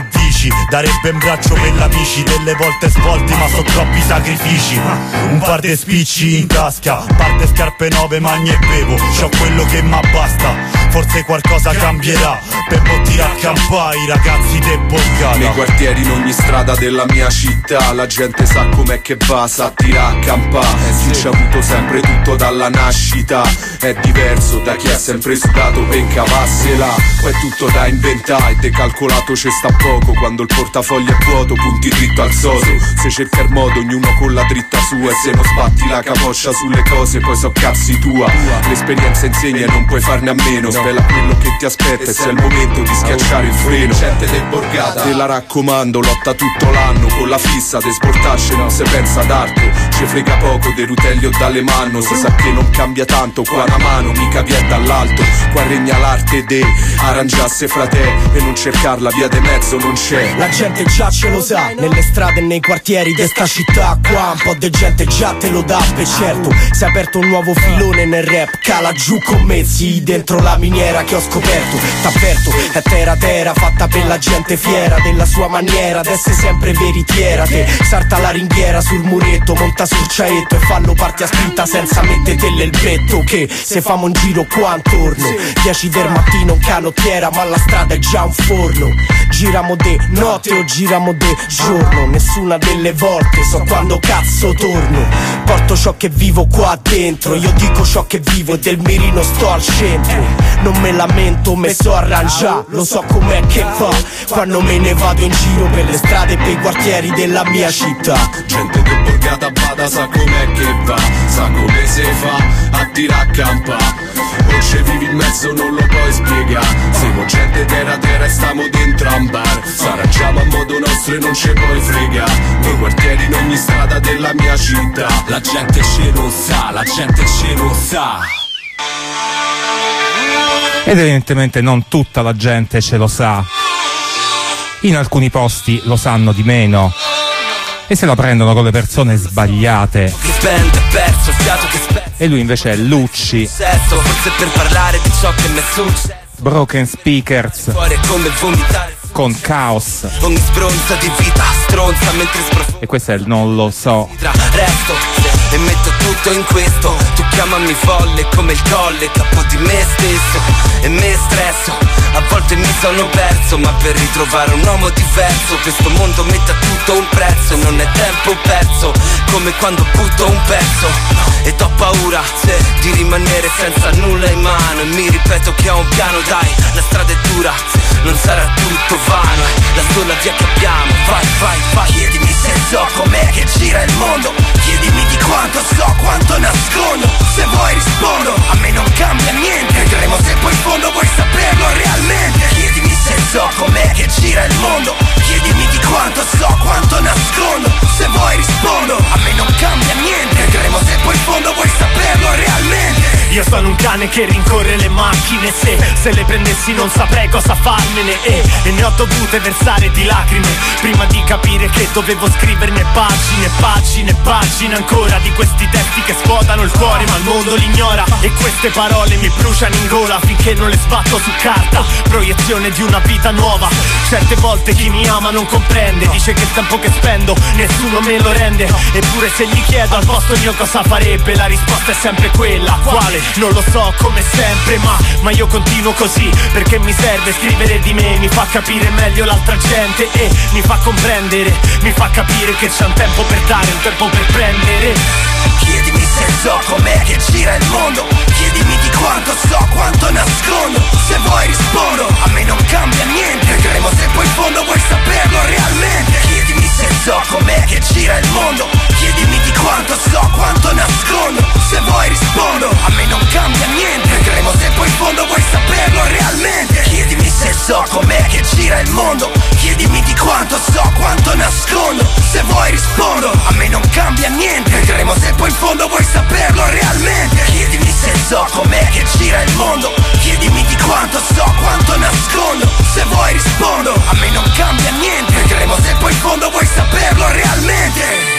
amici, darebbe un braccio per l'amici, delle volte svolti ma so troppi sacrifici. Un par de spicci in tasca, par de scarpe nuove, magni e bevo, c'ho quello che m'abbasta, forse qualcosa cambierà per poter accampare i ragazzi del Borgata. Nei quartieri in ogni strada della mia città la gente sa com'è che va, sa tirare a campare. Chi ci ha avuto sempre tutto dalla nascita è diverso da chi ha sempre sudato per cavarsela. Poi è tutto da inventare, decalcolato ci sta poco, quando il portafoglio è vuoto punti dritto al sodo. Se cerca il modo ognuno con la dritta sua, e se non sbatti la capoccia sulle cose poi so cazzi tua. L'esperienza insegna e non puoi farne a meno, spela quello che ti aspetta e se è il momento di schiacciare il freno. Gente del Borgata, te la raccomando, lotta tutto l'anno con la fissa de sportarci, non se pensa d'arto. Ci frega poco de rutelli o dalle mano, si sa che non cambia tanto qua una mano, mica viene dall'alto. Qua regna l'arte de arrangiasse frate e non cercarla, via de mezzo non c'è. La gente già ce lo sa, nelle strade e nei quartieri di sta città qua un po' de gente già te lo dà, per certo. Si è aperto un nuovo filone nel rap, cala giù con mezzi dentro la miniera che ho scoperto. T'avverto, è terra fatta per la gente fiera della sua maniera d'essere sempre veritiera. Te sarta la ringhiera sul muretto, monta sul ciaetto e fallo parti a spinta senza mettetele il betto. Che se famo un giro qua intorno 10 del mattino canottiera, ma la strada è già un forno. Giramo de notte o giramo de giorno, nessuna delle volte so quando cazzo torno. Porto ciò che vivo qua dentro, io dico ciò che vivo e del mirino sto al centro. Non me lamento, me so arrangiare, lo so com'è che va quando me ne vado in giro per le strade e per i quartieri della mia città. Gente del Borgata bada sa com'è che va, sa come se fa a tirare a campa. O ci vivi in mezzo non lo puoi spiegare, siamo gente terra e stiamo dentro a un bar. S'arrangiamo a modo nostro e non ci puoi fregare. Nei quartieri in ogni strada della mia città la gente ce lo sa, la gente ce lo sa. Ed evidentemente non tutta la gente ce lo sa. In alcuni posti lo sanno di meno e se la prendono con le persone sbagliate. E lui invece è Lucci, Broken Speakers, con Chaos. E questo è il Non lo so. E metto tutto in questo, tu chiamami folle come il colle, capo di me stesso e me stresso. A volte mi sono perso, ma per ritrovare un uomo diverso questo mondo mette a tutto un prezzo. Non è tempo perso, come quando butto un pezzo ed ho paura di rimanere senza nulla in mano. E mi ripeto che ho un piano, dai, la strada è dura, non sarà tutto vano, la sola via che abbiamo, vai, vai, vai. Chiedimi se so com'è che gira il mondo, chiedimi di quanto so, quanto nascondo. Se vuoi rispondo, a me non cambia niente, vedremo se poi in fondo vuoi saperlo realmente. Chiedimi se so com'è che gira il mondo, chiedimi di quanto so, quanto nascondo. Se vuoi rispondo, a me non cambia niente, vedremo se poi in fondo vuoi saperlo realmente. Io sono un cane che rincorre le macchine, se le prendessi non saprei cosa farmene, e ne ho dovute versare di lacrime prima di capire che dovevo scriverne pagine, pagine, pagine ancora di questi testi che svuotano il cuore ma il mondo li ignora. E queste parole mi bruciano in gola finché non le sbatto su carta, proiezione di una vita nuova. Certe volte chi mi ama non comprende, dice che il tempo che spendo nessuno me lo rende. Eppure se gli chiedo al posto mio cosa farebbe, la risposta è sempre quella. Quale? Non lo so, come sempre, ma io continuo così perché mi serve scrivere di me, mi fa capire meglio l'altra gente e mi fa comprendere, mi fa capire che c'è un tempo per dare, un tempo per prendere. Chiedimi se so com'è che gira il mondo, chiedimi di quanto so, quanto nascondo. Se vuoi rispondo, a me non cambia niente, vedremo se poi in fondo vuoi saperlo realmente. Chiedimi se so com'è che gira il mondo, chiedimi di quanto so, quanto nascondo. Se vuoi rispondo, a me non cambia niente, vedremo se poi in fondo vuoi saperlo realmente. Chiedimi se so com'è che gira il mondo, chiedimi di quanto so, quanto nascondo. Se vuoi rispondo, a me non cambia niente, vedremo se poi in fondo vuoi saperlo realmente. Chiedimi se so com'è che gira il mondo, chiedimi di quanto so, quanto nascondo. Se vuoi rispondo, a me non cambia niente, vedremo se poi in fondo vuoi saperlo realmente.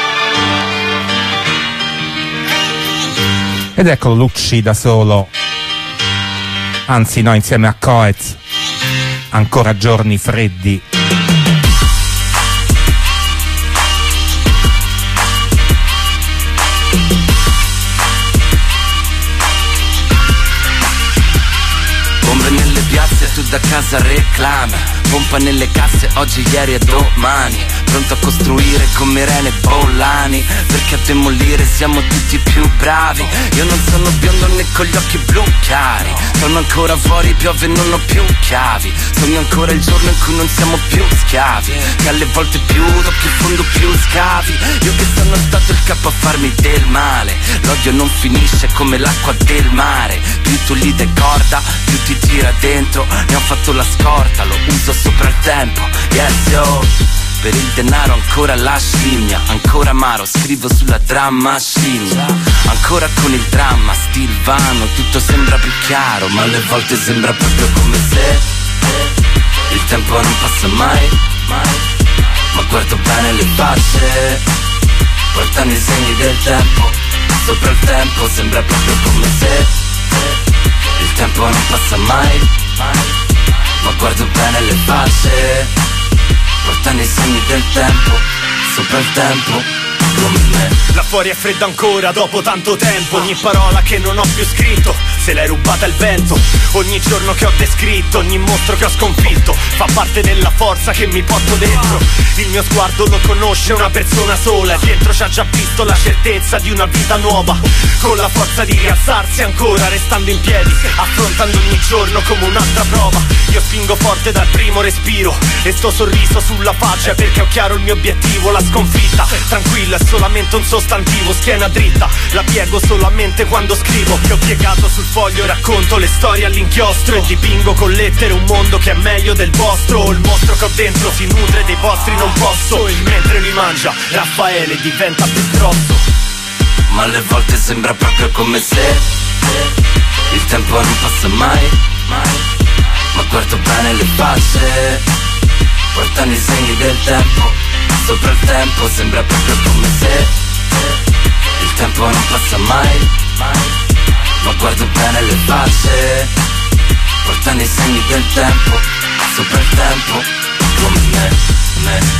Ed eccolo Lucci da solo, anzi no, insieme a Coez, Ancora giorni freddi. da casa reclama, pompa nelle casse oggi, ieri e domani, pronto a costruire come Rene Bollani, perché a demolire siamo tutti più bravi. Io non sono biondo né con gli occhi blu chiari, sono ancora fuori, piove e non ho più chiavi. Sogno ancora il giorno in cui non siamo più schiavi, che alle volte più tocchi il fondo più scavi. Io che sono stato il capo a farmi del male, l'odio non finisce come l'acqua del mare. Più tu li decorda, più ti tira dentro. Ne ho fatto la scorta, lo uso sopra il tempo. Yes yo, per il denaro ancora la scimmia, ancora amaro, scrivo sulla drum machine. Ancora con il dramma, stil vano, tutto sembra più chiaro, ma alle volte sembra proprio come se il tempo non passa mai, ma guardo bene le facce, portano i segni del tempo, sopra il tempo sembra proprio come se il tempo non passa mai, ma guardo bene le facce, portano i segni del tempo, sopra il tempo, come me. Là fuori è freddo ancora dopo tanto tempo. Ogni parola che non ho più scritto se l'è rubata il vento. Ogni giorno che ho descritto, ogni mostro che ho sconfitto fa parte della forza che mi porto dentro. Il mio sguardo lo conosce una persona sola, e dietro ci ha già visto la certezza di una vita nuova, con la forza di rialzarsi ancora, restando in piedi, affrontando ogni giorno come un'altra prova. Io spingo forte dal primo respiro e sto sorriso sulla faccia, perché ho chiaro il mio obiettivo, la sconfitta. Tranquillo, è solamente un sostantivo, schiena dritta, la piego solamente quando scrivo. Che ho piegato sul foglio, racconto le storie all'inchiostro, e dipingo con lettere un mondo che è meglio del vostro. Il mostro che ho dentro si nutre dei vostri non posso, e mentre li mangia Raffaele diventa più grosso. Ma alle volte sembra proprio come se il tempo non passa mai, ma guardo bene le facce, portano i segni del tempo, sopra il tempo sembra proprio come se il tempo non passa mai, ma guardo bene le facce, portano i segni del tempo, sopra il tempo, come me.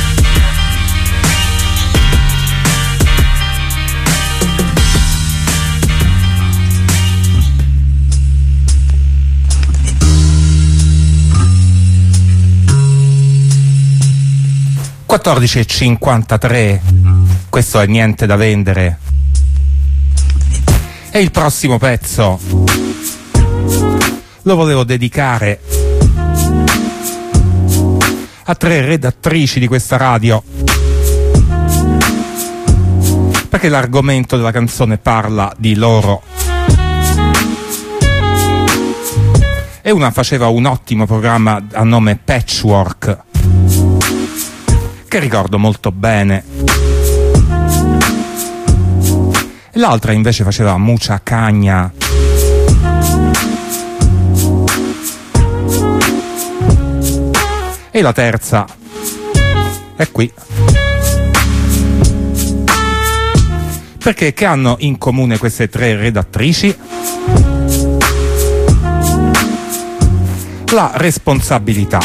14:53, questo è Niente da vendere. E il prossimo pezzo lo volevo dedicare a 3 redattrici di questa radio, perché l'argomento della canzone parla di loro. E una faceva un ottimo programma a nome Patchwork, che ricordo molto bene. L'altra invece faceva Mucha Cagna. E la terza è qui. Perché che hanno in comune queste 3 redattrici? La responsabilità.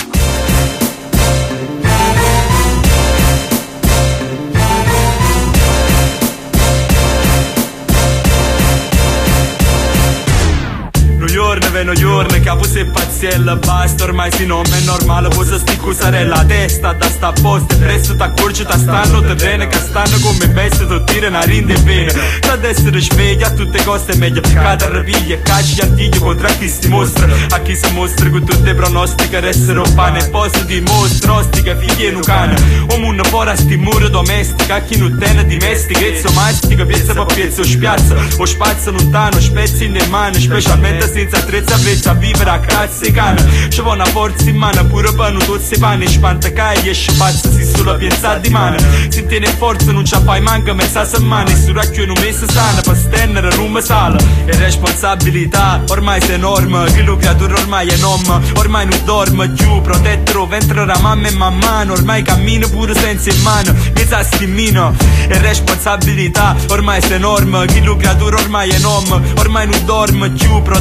Veno giorni, capo se paziella, basta ormai si non è normale, cosa sti cusare la testa, da sta posta, presto t'accorgi, ta stanno, te bene, che stanno come bestie, tu tira una rinde bene, da essere sveglia a tutte cose meglio, cada rapiglia, cacci antiglio contro a chi si mostra, a chi si mostra con tutte pronostiche, essere un pane, posto dimostra, ostica, figli e un cane, o munno fuori a sti muro domestica, a chi non tiene dimestichezzo, mastica, piezza per piezza, o spiazza, o spazza lontano, spezzi in mano, specialmente senza attrezzo, a vivere a cazzo cane. Ci vuole una forza in mano, pure per non tutti i pani, spantacai e spazza, si solo pensare di mano. Se tiene forza non ci fai manca mezza settimana, e su racchio non messa sana, per stendere non mi sale. E responsabilità, ormai sei enorme, che lo creatore ormai è nome, ormai non dorme giù, protetto ventre da mamma e mammano, ormai cammino pure senza in mano, mezza stimmino. E responsabilità, ormai sei enorme, che lo creatore ormai è nome, ormai non dorme giù, protetto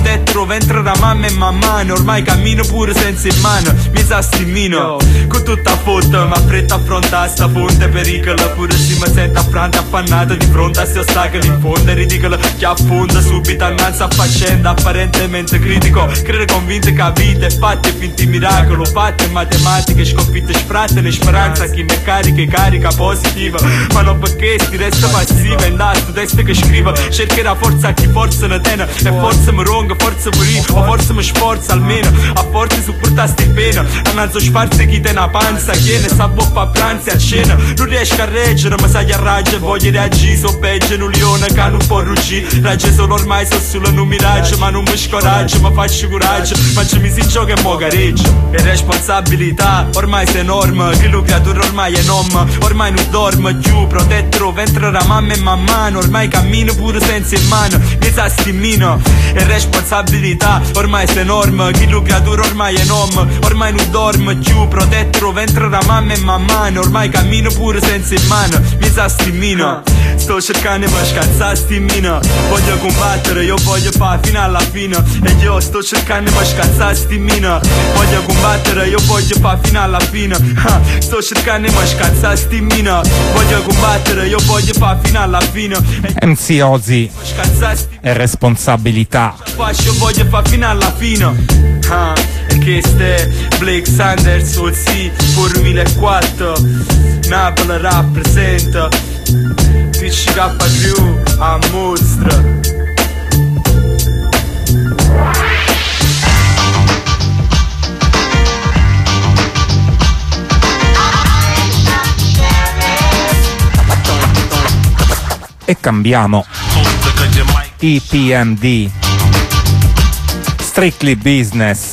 ventre da mamma e man mano. Ormai cammino pure senza in mano, mi sa stimino. Con tutta foto, ma fretta affronta sta fonte pericolo. Pure se mi sento affranto affannato di fronte a sti ostacoli in fondo. È ridicolo che affonda subito annanzi a faccenda apparentemente critico. Credere convinto che a vita è fatta e finti miracolo. Fatte matematiche, sconfitte spratte, le speranza chi mi carica positiva. Ma non perché sti resta passiva. In là sto testo che scrivo cercherà forza a chi forza ne tiene. E forza mi ronga, forza mi ri, o forza mi sforza almeno. A forza supporta sti pena. Annanzo sparse chi te una panza chiene. Sa boffa a pranzi a cena. Non riesco a reggere, ma sai a raggia e voglio reagire. So peggio in un leone che non può ruggire. Raggia solo ormai so solo un miraggio. Ma non mi scoraggio, ma faccio coraggio. Facciami si gioca e mo gareggio. E responsabilità ormai sei enorme. Che lo creatore ormai è nome. Ormai non dormo più, protetto ventre da mamma e man mano. Ormai cammino pure senza in mano, mi sa stimmino. E responsabilità ormai sei enorme. Chi lo creatore ormai è nome. Ormai non dormo più, protetto ventre da mamma e man mano. Ormai cammino pure senza in mano, mi sa stimmino. Sto cercando di scansare stimmino. Voglio combattere, io voglio fare fino alla fine. E io sto cercando di scansare stimmino. Voglio combattere, io voglio fare fino alla fine. Sto cercando di scansare stimmino. Voglio combattere, io voglio fare fino alla fine. MC Ozzy e responsabilità. Io voglio fare fino alla fine. E che ste Blake Sanders Ozzy 2004. Napoli rappresenta TCK Crew a mostra. E cambiamo. EPMD Strictly Business.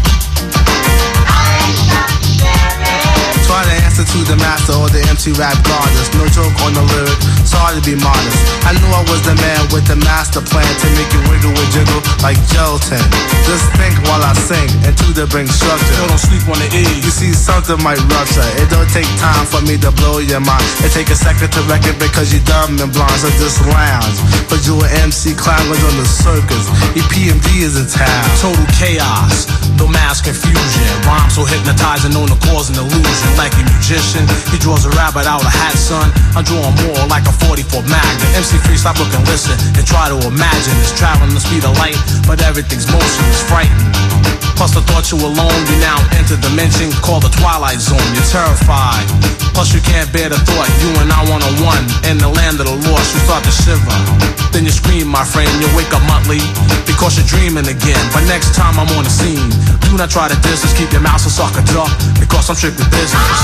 Try to answer to the master or the MC rap goddess. No joke on the lyric, sorry to be modest. I knew I was the man with the master plan to make you wiggle and jiggle like gelatin. Just think while I sing and to the bring structure. Don't sleep on the E. You see something might rupture. It don't take time for me to blow your mind. It take a second to wreck it because you dumb and blind. So just lounge. But you an MC clown was on the circus. EPMD is in town. Total chaos, no mass confusion. Rhymes so hypnotizing, known to cause an illusion. Like a magician, he draws a rabbit out of hat, son. I'm drawing more like a 44 Magnum. MC free, stop, look and listen, and try to imagine. It's traveling the speed of light, but everything's motion is frightening. Plus the thought you alone, you now enter dimension called the Twilight Zone. You're terrified. Plus you can't bear the thought, you and I one-on-one. In the land of the lost, you start to shiver. Then you scream, my friend, you wake up monthly because you're dreaming again. But next time I'm on the scene, do not try to diss us, keep your mouth so sucker duck, because I'm strictly business.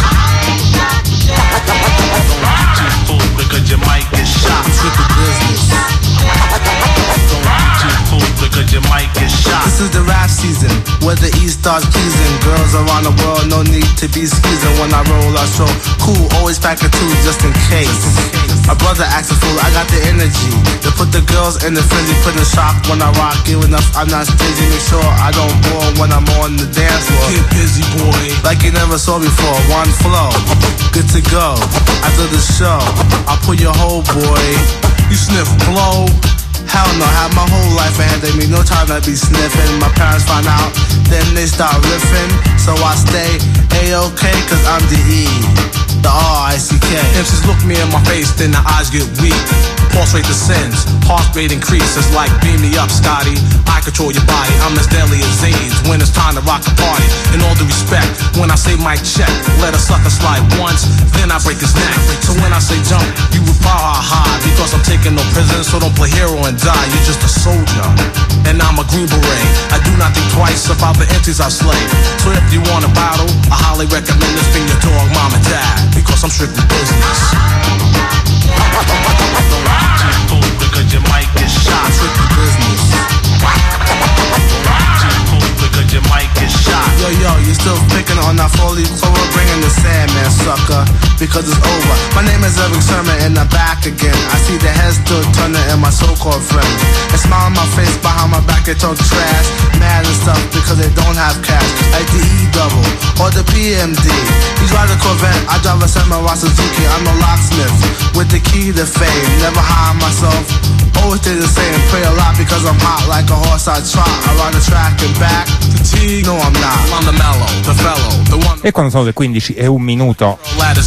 Don't get too full because your mic is shot. Strictly business. Don't get too full because your mic is shot. This is the rap season, where the East starts pleasing. Girls around the world, no need to be skeezing. When I roll, I show cool, always pack a two just in case. My brother acts a fool, I got the energy to put the girls in the frenzy, put in shock when I rock. Giving up, I'm not stingy, make sure I don't bore when I'm on the dance floor. Get busy, boy, like you never saw before. One flow, good to go. After the show, I'll put your whole boy. You sniff blow? Hell no, had my whole life ahead of me, no time to be sniffing. My parents find out, then they start riffing. So I stay A-OK, cause I'm the E, the R-I-C-K. MCs look me in my face, then the eyes get weak. Pulse rate descends, heart rate increases. Like beam me up, Scotty, I control your body. I'm as deadly as AIDS when it's time to rock the party. In all due respect, when I say mic check, let a sucker slide once, then I break his neck. So when I say jump, you would power high, because I'm taking no prisoners, so don't play hero and die. You're just a soldier, and I'm a Green Beret. I do not think twice about the empties I slay. So if you want a battle, I highly recommend this thing your dog, mom and dad, because I'm strictly business. Don't get too full because your mic is shot. Strictly business. Don't get too full because your mic is shot. Yo, you still picking on that 4-leaf clover, bringing the Sandman, sucker, because it's over. My name is Eric Sherman, and I'm back again. I see the heads still turning and my so-called friends. They smile on my face, behind my back they talk trash, mad and stuff, cause they don't have cash, like the E-double or the PMD. He's riding a Corvette, I drive a Samurai Suzuki. I'm a locksmith with the key to fame. Never hire myself, always stay the same. Pray a lot because I'm hot like a horse I trot. Around the track and back, fatigue, no I'm not. I'm the mellow, the fellow, the one. E quando sono le 15:01,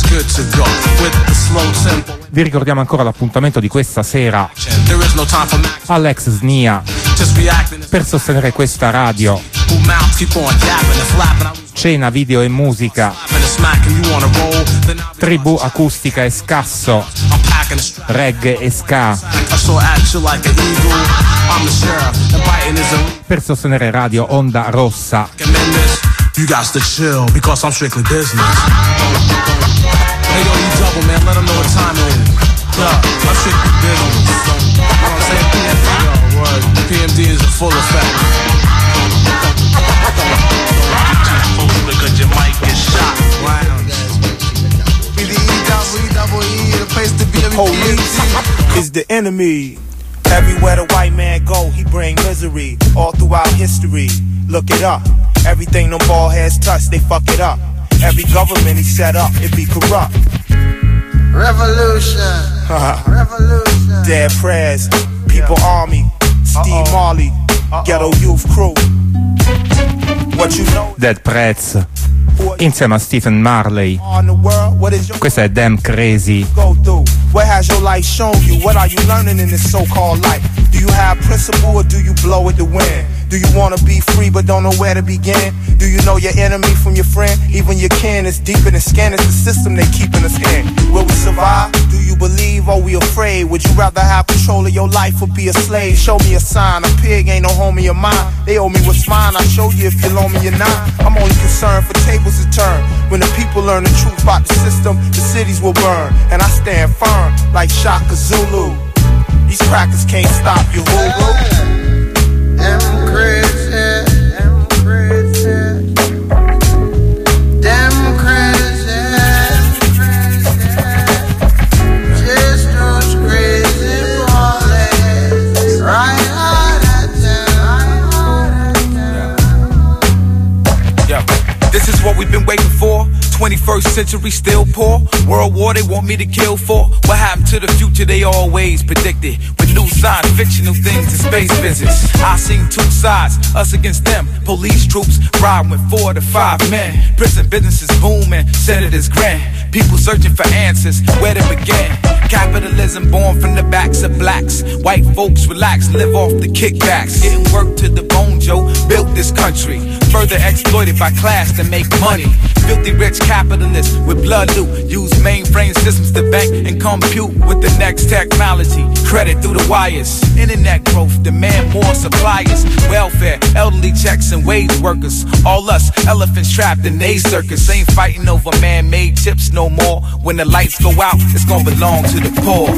vi ricordiamo ancora l'appuntamento di questa sera. Alex Snia per sostenere questa radio. Cena, video e musica. Tribù acustica e scasso. Reggae e ska. Per sostenere Radio Onda Rossa. You got to chill because I'm strictly business. Hey yo, you double man, let them know what time it is. Yeah, I'm strictly business. You know what I'm saying? PMD, yo, word. PMD is in full effect. Because your mic is shot. E-double-E, the place to be. Police is the enemy. Everywhere the white man go, he bring misery all throughout history. Look it up. Everything them bald heads touch, they fuck it up. Every government he set up, it be corrupt. Revolution. Revolution. Dead prayers, People Army, Steve Marley, Ghetto Youth Crew. What you know? Dead Prez insieme a Stephen Marley. Questa è Damn Crazy. What has your life shown you? What are you learning in this so-called life? Do you have principle or do you blow it to win? Do you want to be free but don't know where to begin? Do you know your enemy from your friend? Even your kin is deeper than skin. It's the system they keeping us in. Will we survive? Do you believe or we afraid? Would you rather have control of your life or be a slave? Show me a sign. A pig ain't no homie of mine. They owe me what's mine. I show you if you loan me or not. I'm only concerned for tables to turn. When the people learn the truth about the system, the cities will burn. And I stand firm like Shaka Zulu. These crackers can't stop you, who? I'm crazy, I'm crazy, damn crazy, just those crazy boys, right out of town. Yo, this is what we've been waiting for. 21st century still poor. World War they want me to kill for. What happened to the future they always predicted? With new science fiction, new things and space visits. I seen two sides, us against them. Police troops riding with 4 to 5 men. Prison businesses booming, senators grin. People searching for answers, where to begin. Capitalism born from the backs of blacks. White folks relax, live off the kickbacks. Getting work to the bone, Joe, built this country. Further exploited by class to make money. Filthy rich capitalists with blood loot. Use mainframe systems to bank and compute with the next technology. Credit through the wires. Internet growth, demand more suppliers. Welfare, elderly checks and wage workers. All us, elephants trapped in a circus. Ain't fighting over man-made chips no more. When the lights go out, it's gonna belong to the poor.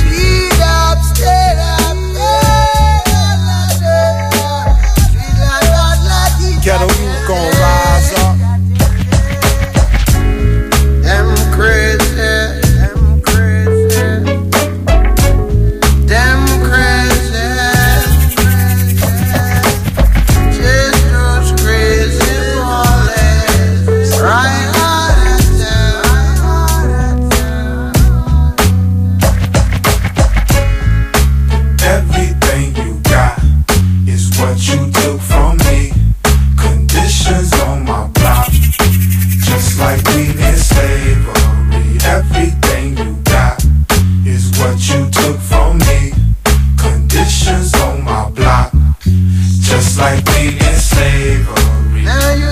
Ghetto youth gon' rise up. I'm crazy, I'm crazy, damn crazy, just those crazy boys, right out of town. Everything you got is what you took from me. Conditions on my block, just like we in slavery. Everything you got is what you took from me. Conditions on my block, just like we in slavery. Now you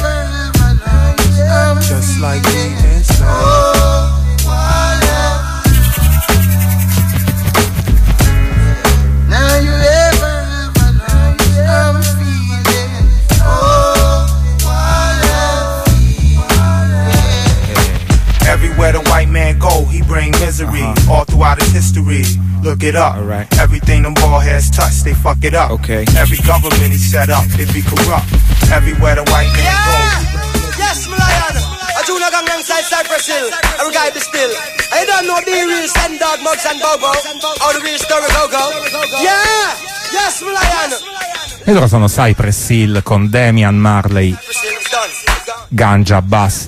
ever just like we in slavery. Now you ever feel it. Everywhere the white man go, he bring misery all throughout his history. Look it up. Everything them bald heads touch, they fuck it up. Every government he set up, it be corrupt. Everywhere the white man go. Yes, Malayan. I do not gang side Cypress Hill. I will guide the still. I don't know the real Send Dog, Mugs and Bobo. Or the real story go-go. Yeah! Yes, Malayan. E loro sono Cypress Hill con Damian Marley, Ganja Bass.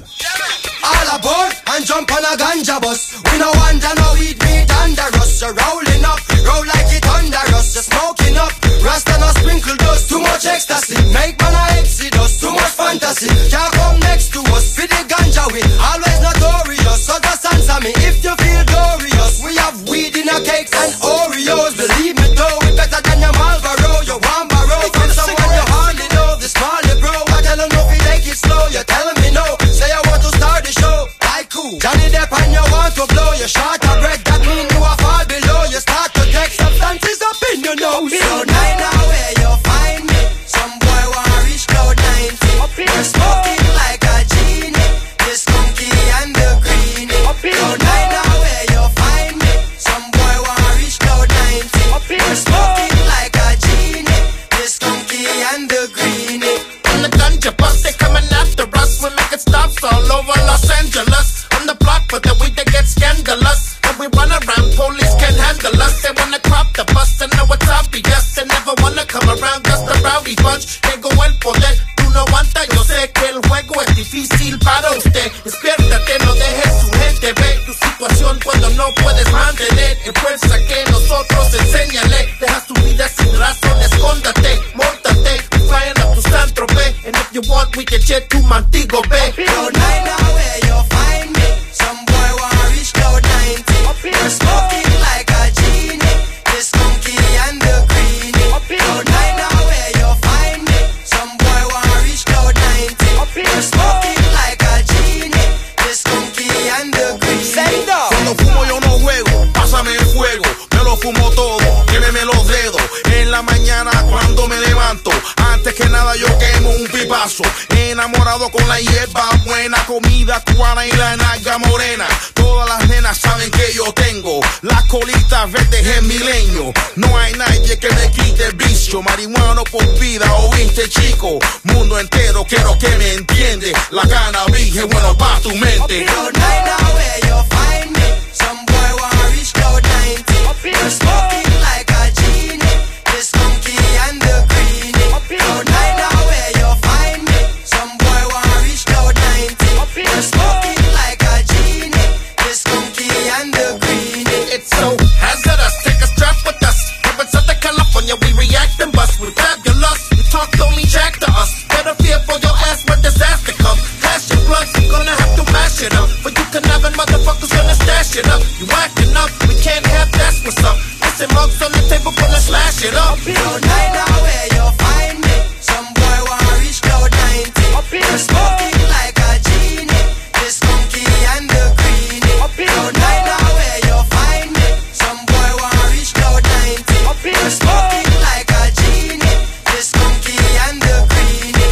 All aboard and jump on a ganja bus. We no wonder no weed beat under us. So rolling up, roll like it under us. Just smoking up, Rasta no sprinkle dust. Too much ecstasy, make man a exodus. Too much fantasy, can't come next to us. For the ganja we always notorious. So just answer me if you feel glorious. We have weed in our cakes and Oreos. Believe me though, we better than your Marlboro. You want borrow from someone you hardly know. This Marley bro, I tell him no, if you take it slow. You're telling me no, say I want to start the show. Like cool, Johnny Depp and you want to blow. You're short of bread, that mean you are fall below. You start to take substances up in your nose. Cloud 9 now where you find me. Some boy want reach cloud 90. You're smoking like a genie. The skunky and the greenie. Cloud 9 now where you find me. Some boy want reach cloud 90. You're smoking like a genie. The skunky and the greenie. On the ganja bus, they coming after us. We're making stops all over Los Angeles. On the block, but the weed they get scandalous. When we run around, police can't handle us. They wanna crop the bus, and know it's obvious. They never wanna come around, just a rowdy bunch. Tengo el poder, tú no aguantas. Yo sé que el juego es difícil para usted. Despiértate, no dejes su gente ver tu situación cuando no puedes mantener. En fuerza que nosotros enséñale. Deja su vida sin razón, escóndate, móntate. Flying up to San Tropez, and if you want, we can jet to Montego Bay. Cloud 9 now where you find me. Some boy want reach cloud 90. You're smoking like a genie. The skunky and the greenie. Cloud 9 now where you find me. Some boy want reach cloud 90. You're smoking like a genie. The skunky and the greenie. Cuando fumo yo no juego, pásame el fuego. Me lo fumo todo, quémeme los dedos. En la mañana cuando me levanto, antes que nada yo quemo un pipazo. Enamorado con la hierba buena, comida cubana y la naga morena. Todas las nenas saben que yo tengo las colitas verdes en mi leño. No hay nadie que me quite el vicio. Marihuana por vida, oíste chico. Mundo entero quiero que me entiende. La cannabis es bueno pa' tu mente. Cloud 9 now where you find me. Some boy want reach cloud 90. You're smoking like a genie. The skunky and the greenie. Cloud 9 now where you find me. Some boy want reach cloud 90. You're smoking like a genie. The skunky and the greenie. It's so hazardous, take a strap with us. Heaven Southern California, we react and bust. We're fabulous, you talk only jack to us. Better fear for your ass when disaster comes. Pass your blunts, we're gonna have to mash it up. But you can have it, motherfuckers gonna stash it up. You acting up, we can't have that's what's up. Listen, mugs on the table, gonna slash it up. Cloud 9 now where you find me. Some boy want reach cloud 90. You're smoking like a genie. The skunky and the greenie. Cloud 9 now where you find me. Some boy want reach cloud 90. You're smoking like a genie. The skunky and the greenie.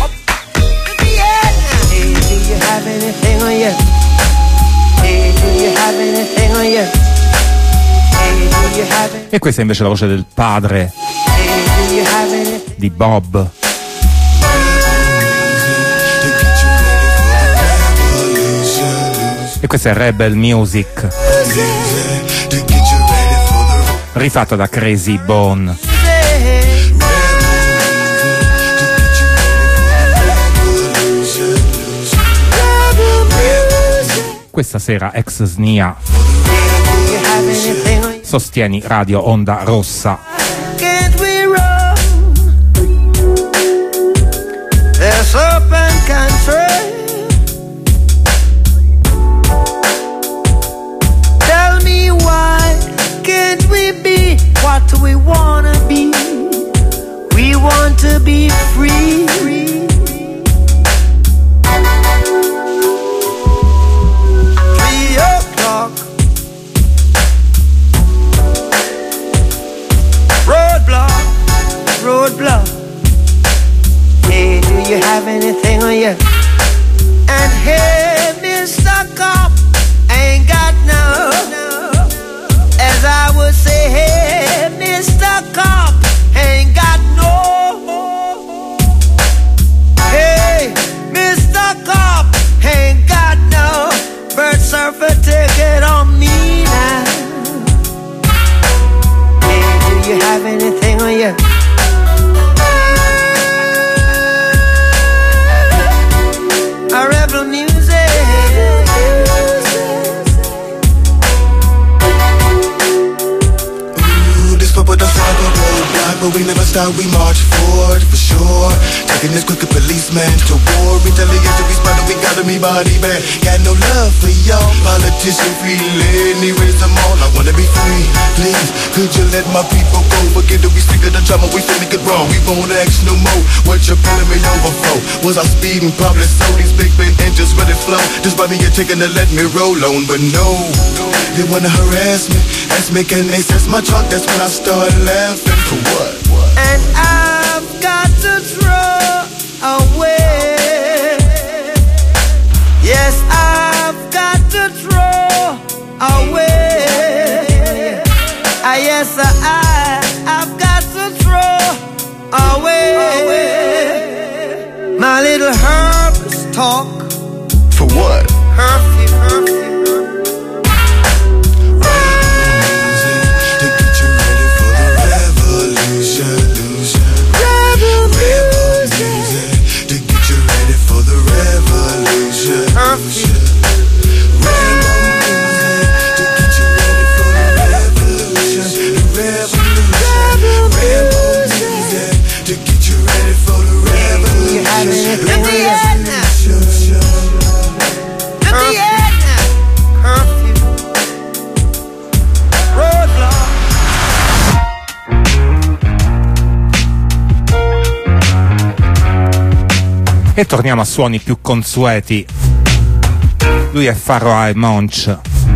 Hey, do you have anything on you? Hey, do you have anything on you? Hey, do you have anything? E questa è invece la voce del padre Hey, do you have anything? di Bob. E questa è Rebel Music, rifatta da Crazy Bone. Questa sera ex SNIA sostieni Radio Onda Rossa. Can't we run this open country? Tell me why can't we be what we wanna be? We want to be free. 3 o'clock. Roadblock. Hey, do you have anything on you? And hey, Mr. Cop, ain't got no. As I would say, hey, Mr. Cop, ain't got no. Hey, Mr. Cop, ain't got no. Bird surfer ticket on me now. Hey, do you have anything on you? style, we march forward for sure. Taking this crooked policeman to war. Retaliation, we spotted, we got me body bag. Got no love for y'all. Politician feeling, erase them all. I wanna be free, please. Could you let my people go? Forget that we sick of the drama, we finna get wrong. We won't ask no more. What you pulling me over for? Was I speeding? Probably so. These big big engines ready to flow. Just by me, you're taking to let me roll on, but no. They wanna harass me. That's making they sense my truck. That's when I start laughing. For what? And I've got to throw away. Yes, I've got to throw away. Yes, I've got to throw away. My little herbs talk. For what? Herfy. E torniamo a suoni più consueti. Lui è Pharoah Monch,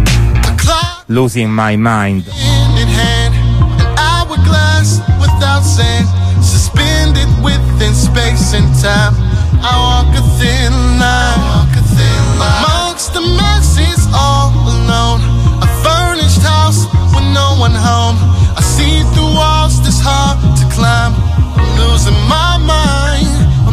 Losing My Mind. In hand, an hourglass without sand, suspended within space and time. I walk a thin line, amongst the masses all alone. A furnished house with no one home. I see through walls that's hard to climb. I'm losing my mind.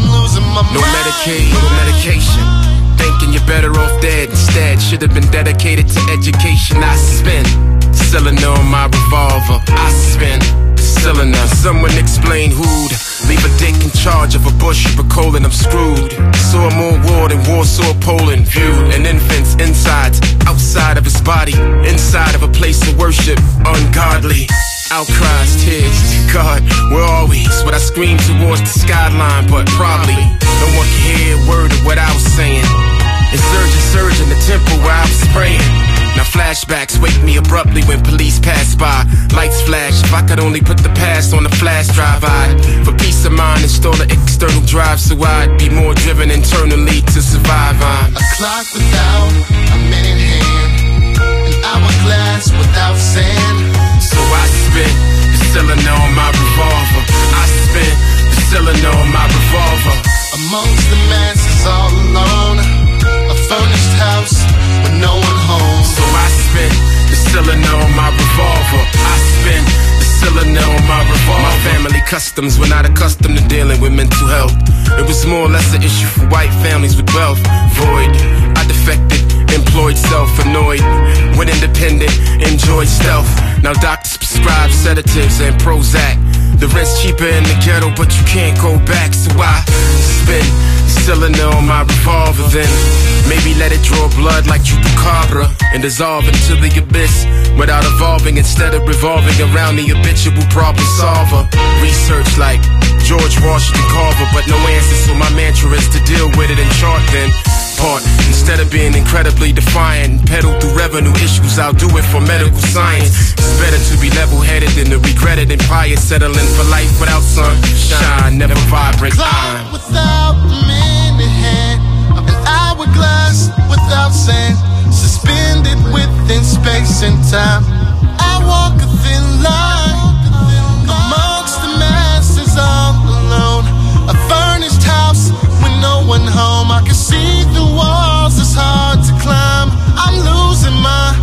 No Medicaid, no medication. Thinking you're better off dead instead. Should have been dedicated to education. I spend cylinder on my revolver. I spend cylinder. Someone explain who'd leave a dick in charge of a bush of a colon. I'm screwed. Saw more war than Warsaw, Poland. Viewed an infant's insides outside of his body, inside of a place of worship. Ungodly. Outcries, tears, God, where are we? So I scream towards the skyline, but probably no one can hear a word of what I was saying. Insurgent surge in the temple where I was praying. Now flashbacks wake me abruptly when police pass by. Lights flash, if I could only put the past on the flash drive. I'd, for peace of mind, install an external drive so I'd be more driven internally to survive. I'm a clock without a minute hand, an hourglass without sand. So I spin the cylinder on my revolver. I spin the cylinder on my revolver. Amongst the masses all alone, a furnished house with no one home. So I spin the cylinder on my revolver. I spin the cylinder on my revolver. My family customs were not accustomed to dealing with mental health. It was more or less an issue for white families with wealth. Void, I defected, employed self-annoyed, went independent, enjoyed stealth. Now doctors prescribe sedatives and Prozac. The rent's cheaper in the ghetto, but you can't go back. So I spin the cylinder on my revolver. Then maybe let it draw blood like Chupacabra and dissolve into the abyss without evolving. Instead of revolving around the habitual problem solver. Research like George Washington Carver, but no answers, so my mantra is to deal with it and chart then. Instead of being incredibly defiant and pedal through revenue issues, I'll do it for medical science. It's better to be level-headed than to regret it and pious, settling for life without sunshine, never vibrant. Clock without a minute hand, an hourglass without sand, suspended within space and time. I walk a thin line amongst the masses all alone. A furnished house with no one home. I can see the walls, it's hard to climb. I'm losing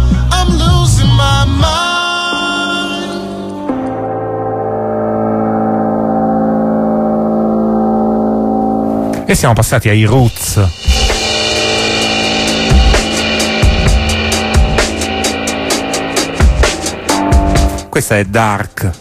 my mind. E siamo passati ai Roots. Questa è Dark.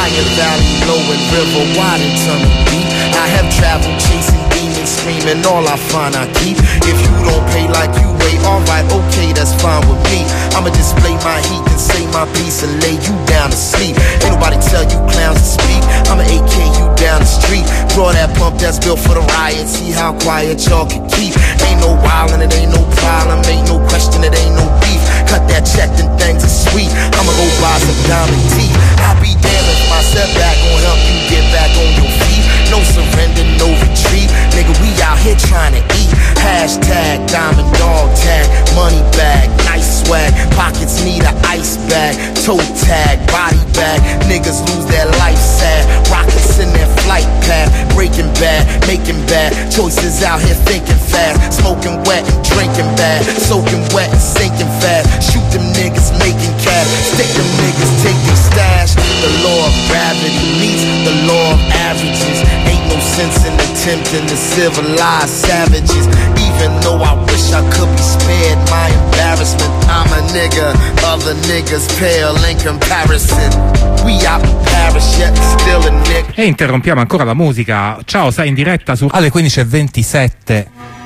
higher valley, low and river wide and tunnel deep. I have traveled chasing demons, screaming all I find I keep. If you don't pay like you wait, alright, okay, that's fine with me. I'ma display my heat and say my piece and lay you down to sleep. Ain't nobody tell you clowns to speak. I'ma AK you down the street. Draw that pump that's built for the riot. See how quiet y'all can keep. Ain't no wildin', it ain't no problem. Ain't no question, it ain't no beef. Cut that check, then things are sweet. I'ma go buy some diamond teeth. I'll be damned if my setback gon' help you get back on your feet. No surrender, no retreat. Nigga, we out here trying to eat. Hashtag diamond dog tag. Money bag, nice swag. Pockets need an ice bag. Toe tag, body bag. Niggas lose their life sad. Rockets in their flight path. Breaking bad, making bad choices out here thinking fast. Smoking wet and drinking bad. Soaking wet and sinking fast. Shoot them niggas making cash. Stick them niggas taking stash. The law of gravity meets the law of averages. Ain't no sense in attempting to civilize savages. Even though I wish I could be spared my embarrassment, I'm a nigga, other niggas pale in comparison. We out in Paris yet still a nigga. E interrompiamo ancora la musica. Ciao, sei in diretta su alle 15:27.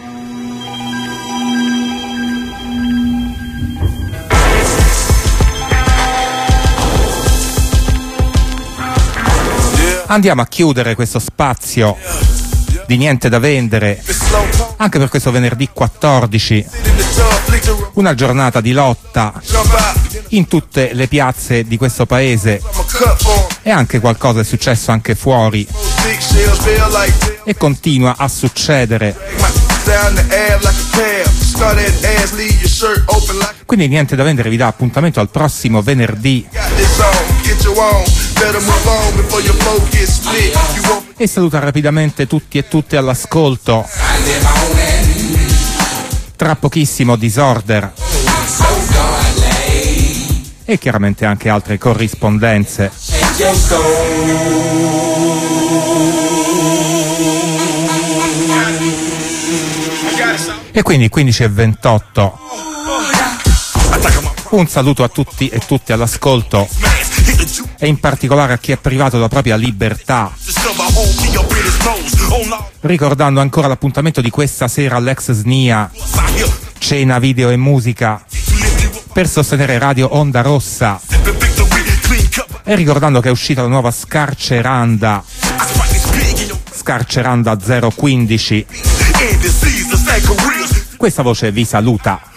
Andiamo a chiudere questo spazio di niente da vendere anche per questo venerdì 14, una giornata di lotta in tutte le piazze di questo paese, e anche qualcosa è successo anche fuori e continua a succedere. Quindi niente da vendere vi dà appuntamento al prossimo venerdì. E saluta rapidamente tutti e tutte all'ascolto. Tra pochissimo Disorder e chiaramente anche altre corrispondenze. E quindi 15:28. Un saluto a tutti e tutte all'ascolto, e in particolare a chi è privato della propria libertà, ricordando ancora l'appuntamento di questa sera all'ex SNIA, cena, video e musica per sostenere Radio Onda Rossa, e ricordando che è uscita la nuova Scarceranda 015. Questa voce vi saluta.